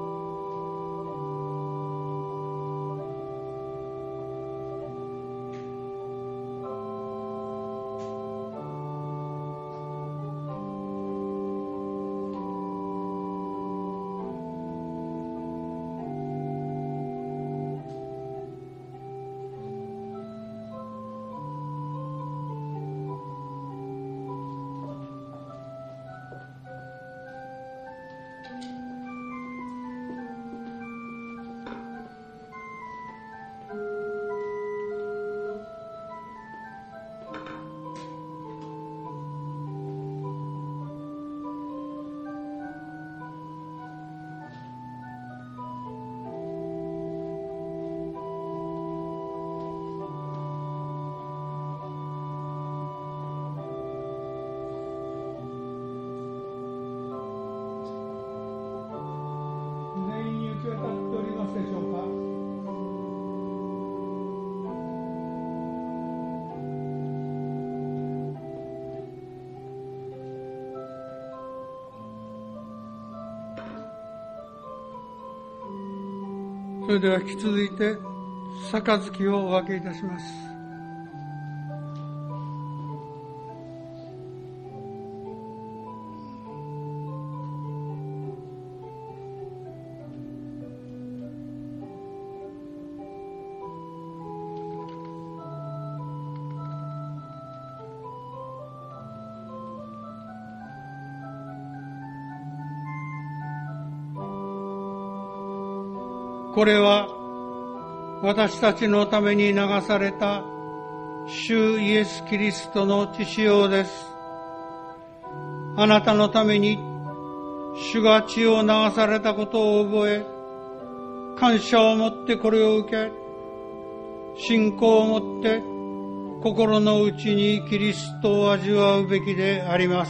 それでは引き続いて杯をお分けいたします。これは私たちのために流された主イエス・キリストの血潮です。あなたのために主が血を流されたことを覚え、感謝を持ってこれを受け、信仰を持って心の内にキリストを味わうべきであります。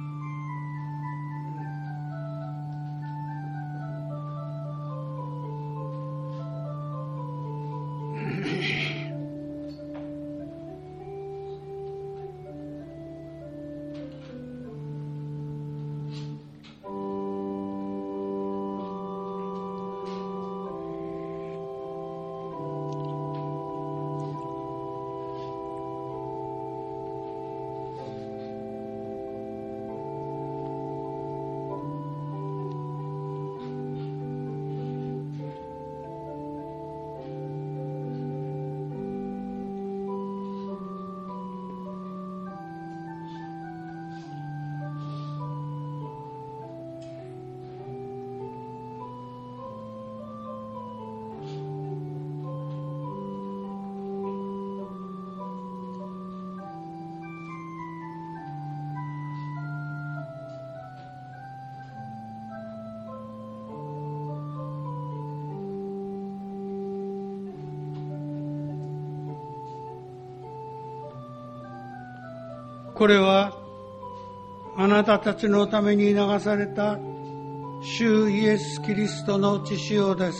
これはあなたたちのために流された主イエス・キリストの血潮です。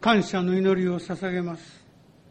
感謝の祈りを捧げます。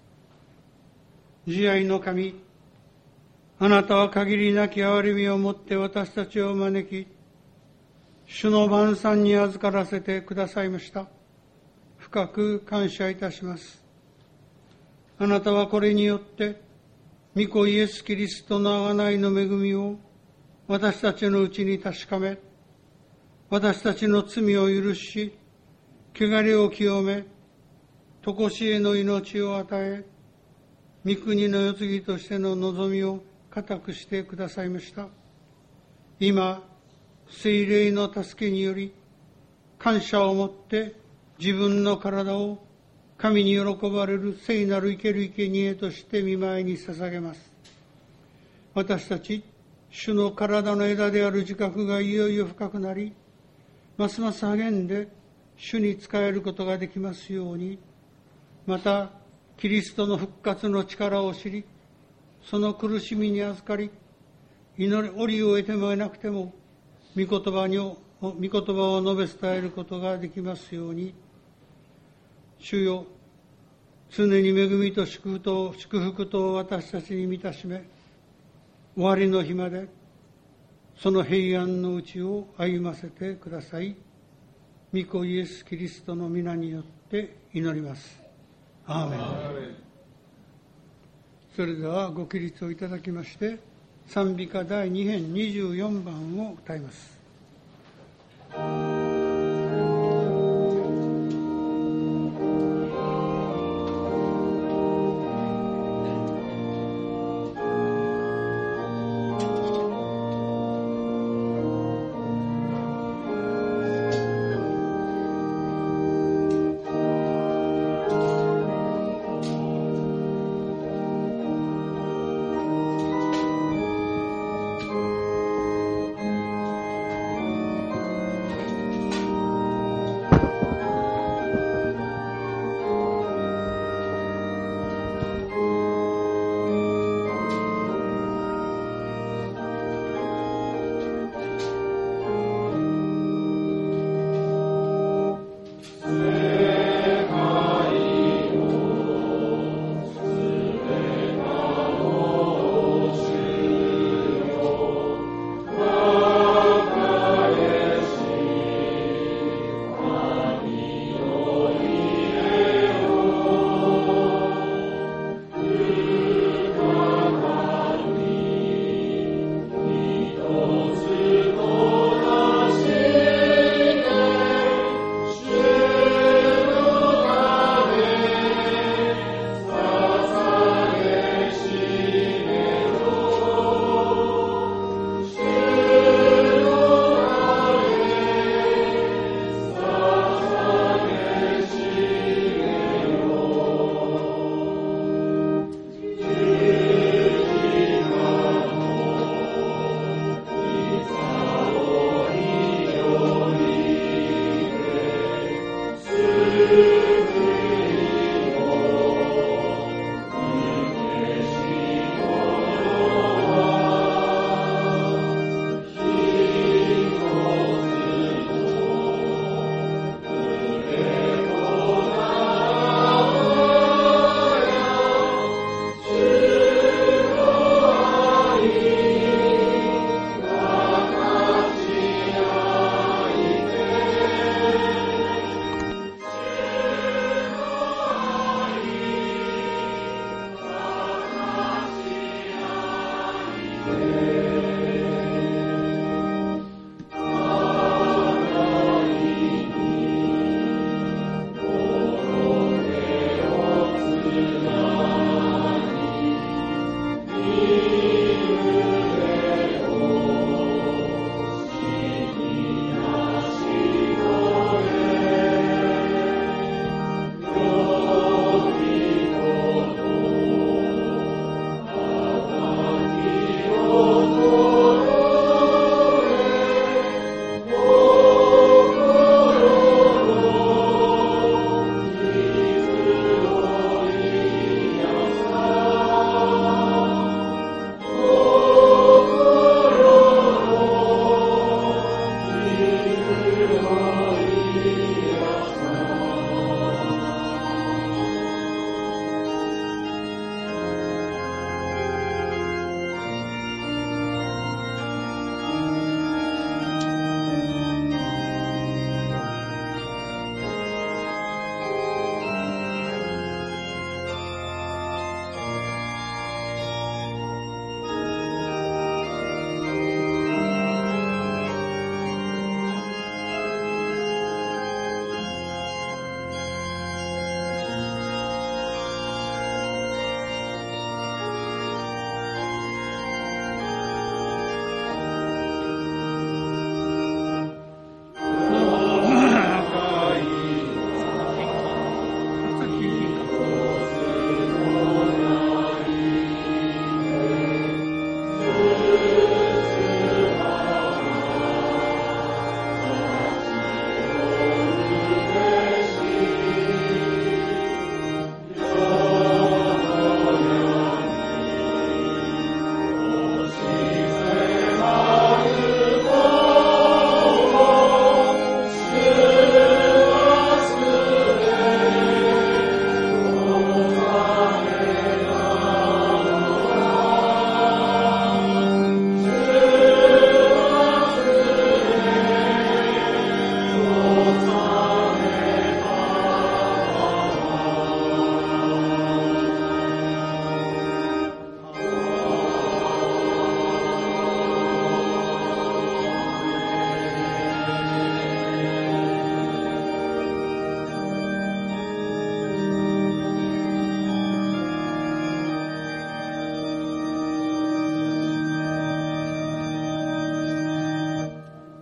慈愛の神、あなたは限りなき憐れみをもって私たちを招き、主の晩餐に預からせてくださいました。深く感謝いたします。あなたはこれによって、御子イエス・キリストの贖いの恵みを私たちのうちに確かめ、私たちの罪を許し、汚れを清め、常しえの命を与え、御国の世継ぎとしての望みを固くしてくださいました。今、聖霊の助けにより、感謝をもって自分の体を神に喜ばれる聖なる生ける生贄として御前に捧げます。私たち、主の体の枝である自覚がいよいよ深くなり、ますます励んで主に仕えることができますように、また、キリストの復活の力を知り、その苦しみに預かり、折りを得ても得なくても、御言葉を述べ伝えることができますように、主よ、常に恵みと祝福と私たちに満たしめ、終わりの日まで、その平安のうちを歩ませてください。御子イエス・キリストの皆によって祈ります。アーメン。それではご起立をいただきまして、賛美歌第2編24番を歌います。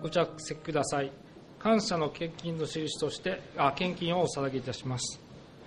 ご着席ください。感謝の献金の印として献金をお捧げいたします。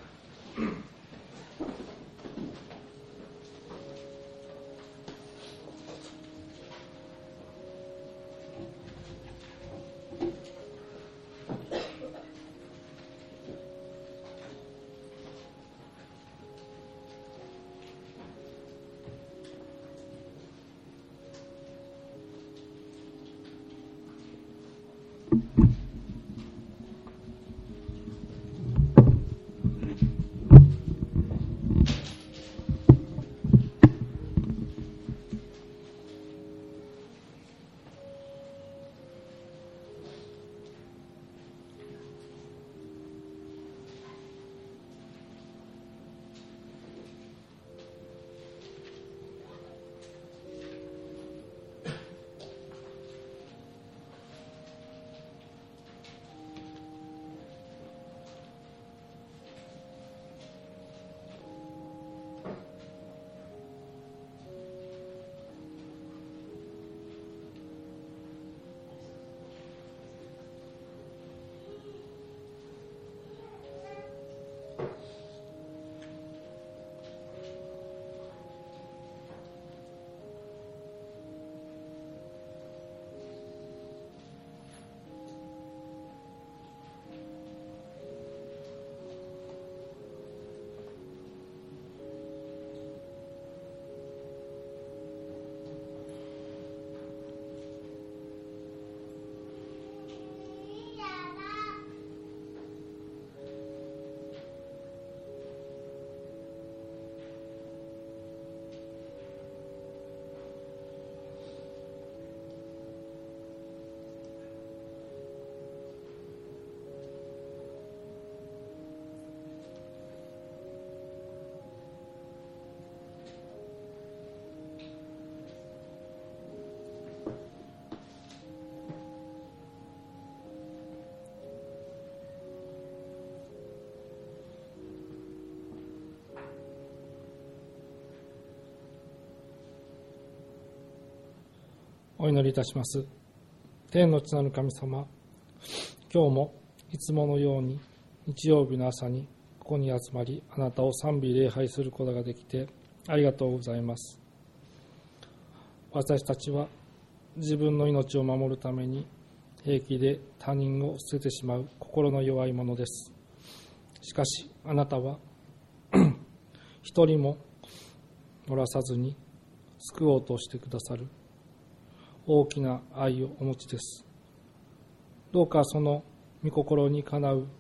お祈りいたします。天の地なる神様、今日もいつものように日曜日の朝にここに集まり、あなたを賛美礼拝することができてありがとうございます。私たちは自分の命を守るために平気で他人を捨ててしまう心の弱いものです。しかしあなたは一人も漏らさずに救おうとしてくださる大きな愛をお持ちです。どうかその御心にかなう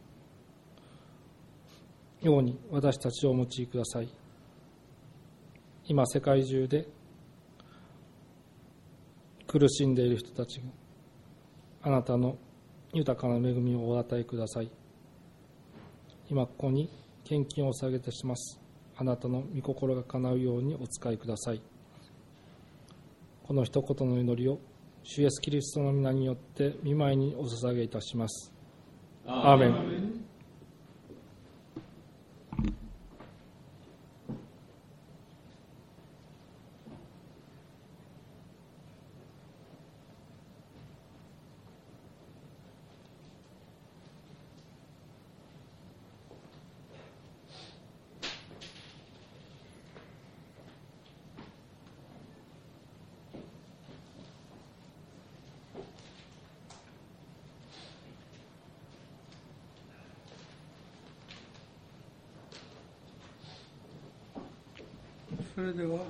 ように私たちをお持ちください。今世界中で苦しんでいる人たちがあなたの豊かな恵みをお与えください。今ここに献金をお捧げいたします。あなたの御心がかなうようにお使いください。この一言の祈りを主イエスキリストの皆によって御前にお捧げいたします。アーメン。 それでは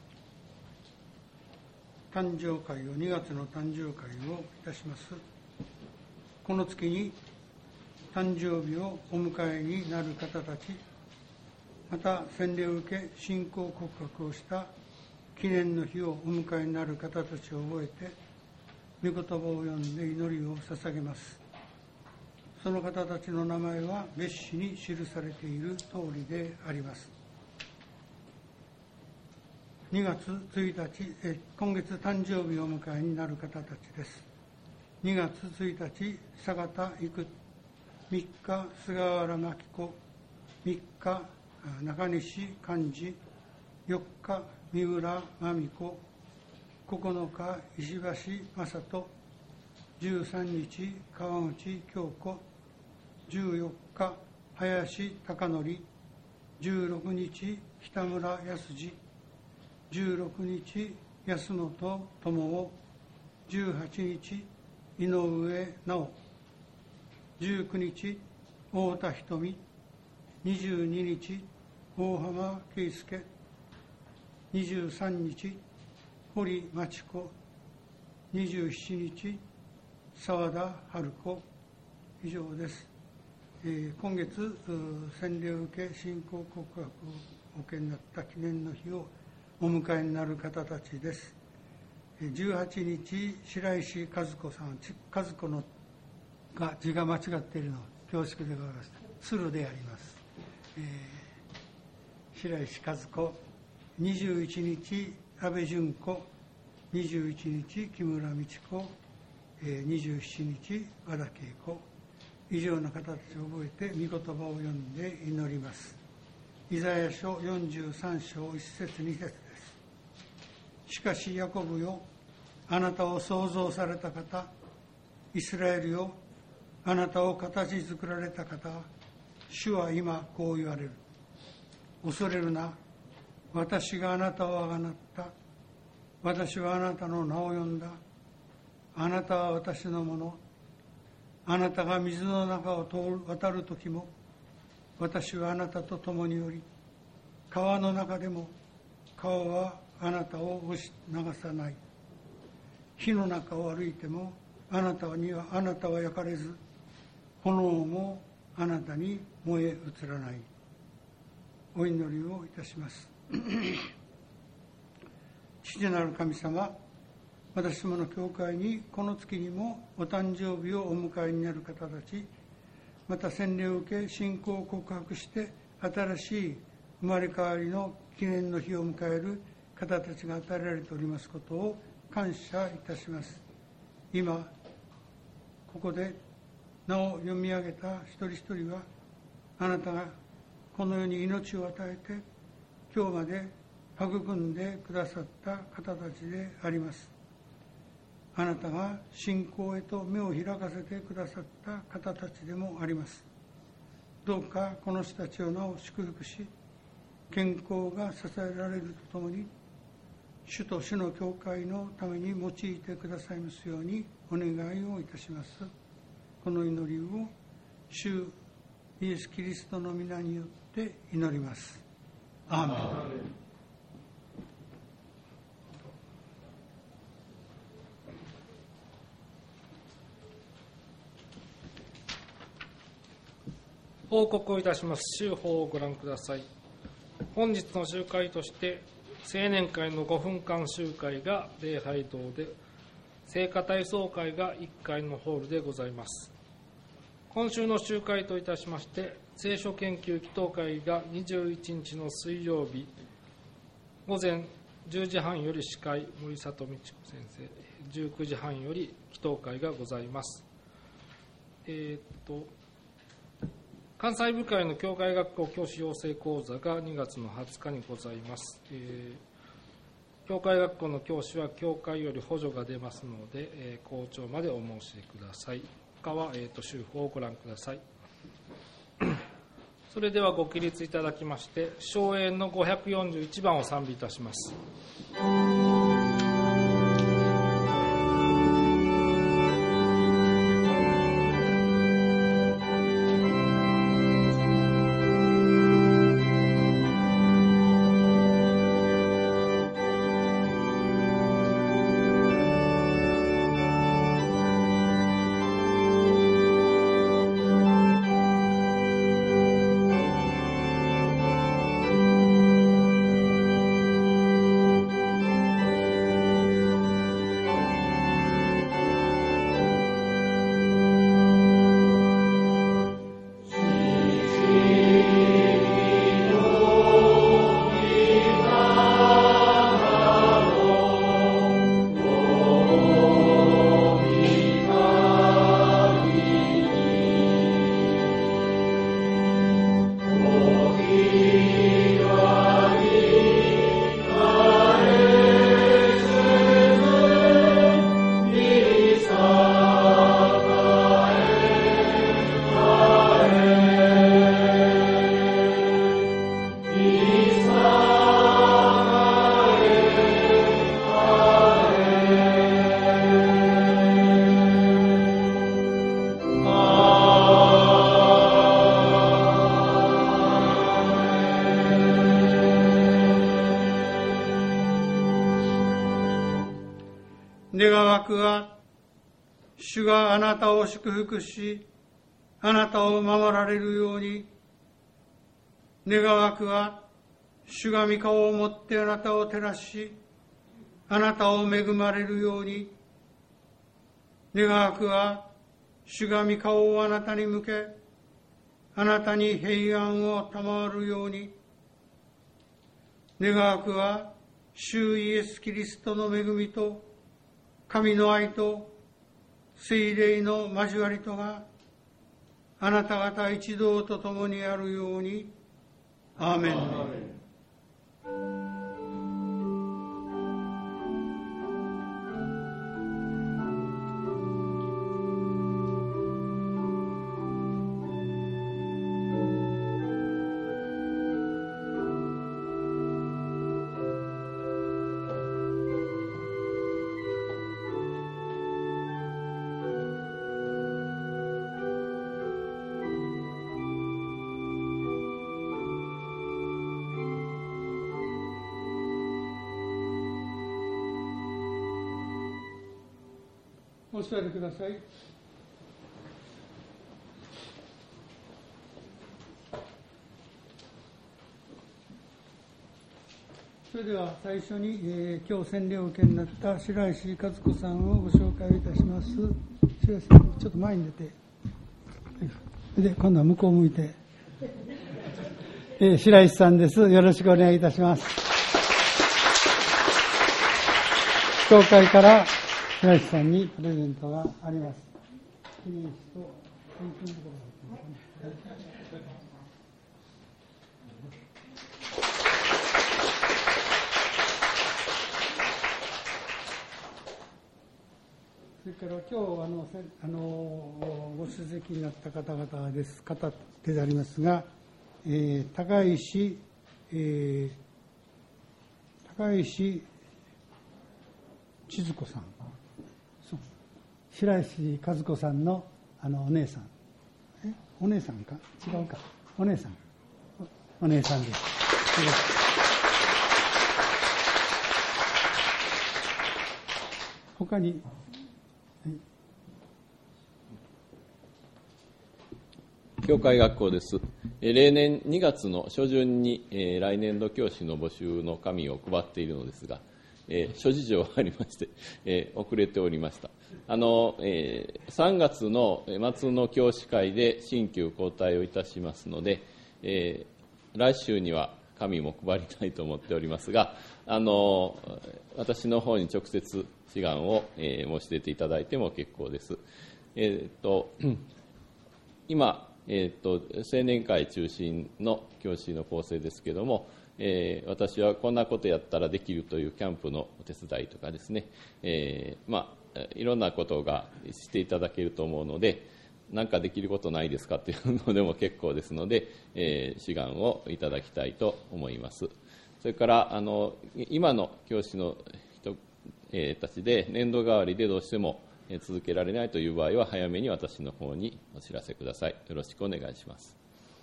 誕生会を2月の誕生会をいたします。この月に誕生日をお迎えになる方たち、また洗礼を受け信仰告白をした記念の日をお迎えになる方たちを覚えて御言葉を読んで祈りを捧げます。その方たちの名前は別紙に記されている通りであります。2月1日、今月誕生日をお迎えになる方たちです。2月1日、坂田育、3日、菅原真紀子、3日、中西寛治、4日、三浦真美子、9日、石橋正人、 13日、川口京子、14日、林貴則、16日、北村康次、16日、安本智夫、18日、井上直、19日、太田瞳、22日、大浜圭介、23日、堀真知子、27日、澤田春子、以上です。今月、洗礼を受け信仰告白をお受けになった記念の日をお迎えになる方たちです。18日、白石和子さん、和子のが字が間違っているの恐縮でございます。鶴であります。白石和子、21日、安倍淳子、21日、木村美智子、27日、和田恵子、以上の方たちを覚えて御言葉を読んで祈ります。イザヤ書43章1節2節です。しかしヤコブよ、あなたを創造された方、イスラエルよ、あなたを形作られた方、主は今こう言われる。恐れるな、私があなたをあがなった。私はあなたの名を呼んだ。あなたは私のもの。あなたが水の中を渡るときも、私はあなたと共におり、川の中でも川はあなたを押し流さない。火の中を歩いてもあなたは焼かれず、炎もあなたに燃え移らない。お祈りをいたします。父なる神様、私どもの教会にこの月にもお誕生日をお迎えになる方たち、また洗礼を受け信仰を告白して新しい生まれ変わりの記念の日を迎える方たちが与えられておりますことを感謝いたします。今ここで名を読み上げた一人一人は、あなたがこの世に命を与えて今日まで育んでくださった方たちであります。あなたが信仰へと目を開かせてくださった方たちでもあります。どうかこの人たちをなお祝福し、健康が支えられるとともに、主と主の教会のために用いてくださいますようにお願いをいたします。この祈りを主イエス・キリストの皆によって祈ります。アーメン。 報告をいたします。週報をご覧ください。本日の集会として青年会の5分間集会が礼拝堂で、聖歌体操会が1階のホールでございます。今週の集会といたしまして、聖書研究祈祷会が21日の水曜日午前10時半より司会、森里美智子先生、19時半より祈祷会がございます。関西部会の教会学校教師養成講座が2月の20日にございます。教会学校の教師は教会より補助が出ますので、校長までお申し出ください。他は、週報をご覧ください。それではご起立いただきまして、頌詠の541番を賛美いたします。 「 願わくは、主があなたを祝福し、あなたを守られるように。願わくは、主が御顔をもってあなたを照らし、あなたを恵まれるように。願わくは、主が御顔をあなたに向け、あなたに平安を賜るように。願わくは、主イエス・キリストの恵みと、神の愛と、聖霊の交わりとが、あなた方一同と共にあるように。アーメン。お座りください。それでは最初に、今日洗礼を受けになった白石和子さんをご紹介いたします。白石さん、ちょっと前に出て、で今度は向こう向いて、白石さんです。よろしくお願いいたします。教会から白石さんにプレゼントがあります。記念誌と献金とかが入ってますね。それから今日ご出席になった方々です方でありますが、高石千鶴子さん、白石和子さんのお姉さん、お姉さんか違うか、お姉さんです。他に、 教会学校です。例年2月の初旬に、来年度教師の募集の紙を配っているのですが、諸事情がありまして、遅れておりました。3月の末の教師会で新旧交代をいたしますので、来週には紙も配りたいと思っておりますが、私の方に直接志願を、申し出ていただいても結構です。今、青年会中心の教師の構成ですけれども、私はこんなことやったらできるというキャンプのお手伝いとかですね、いろんなことがしていただけると思うので、何かできることないですかというのでも結構ですので、志願をいただきたいと思います。それから今の教師の人、たちで年度代わりでどうしても続けられないという場合は早めに私の方にお知らせください。よろしくお願いします。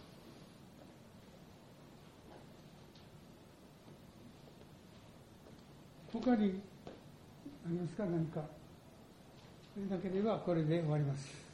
他にありますか？何か。それだけではこれで終わります。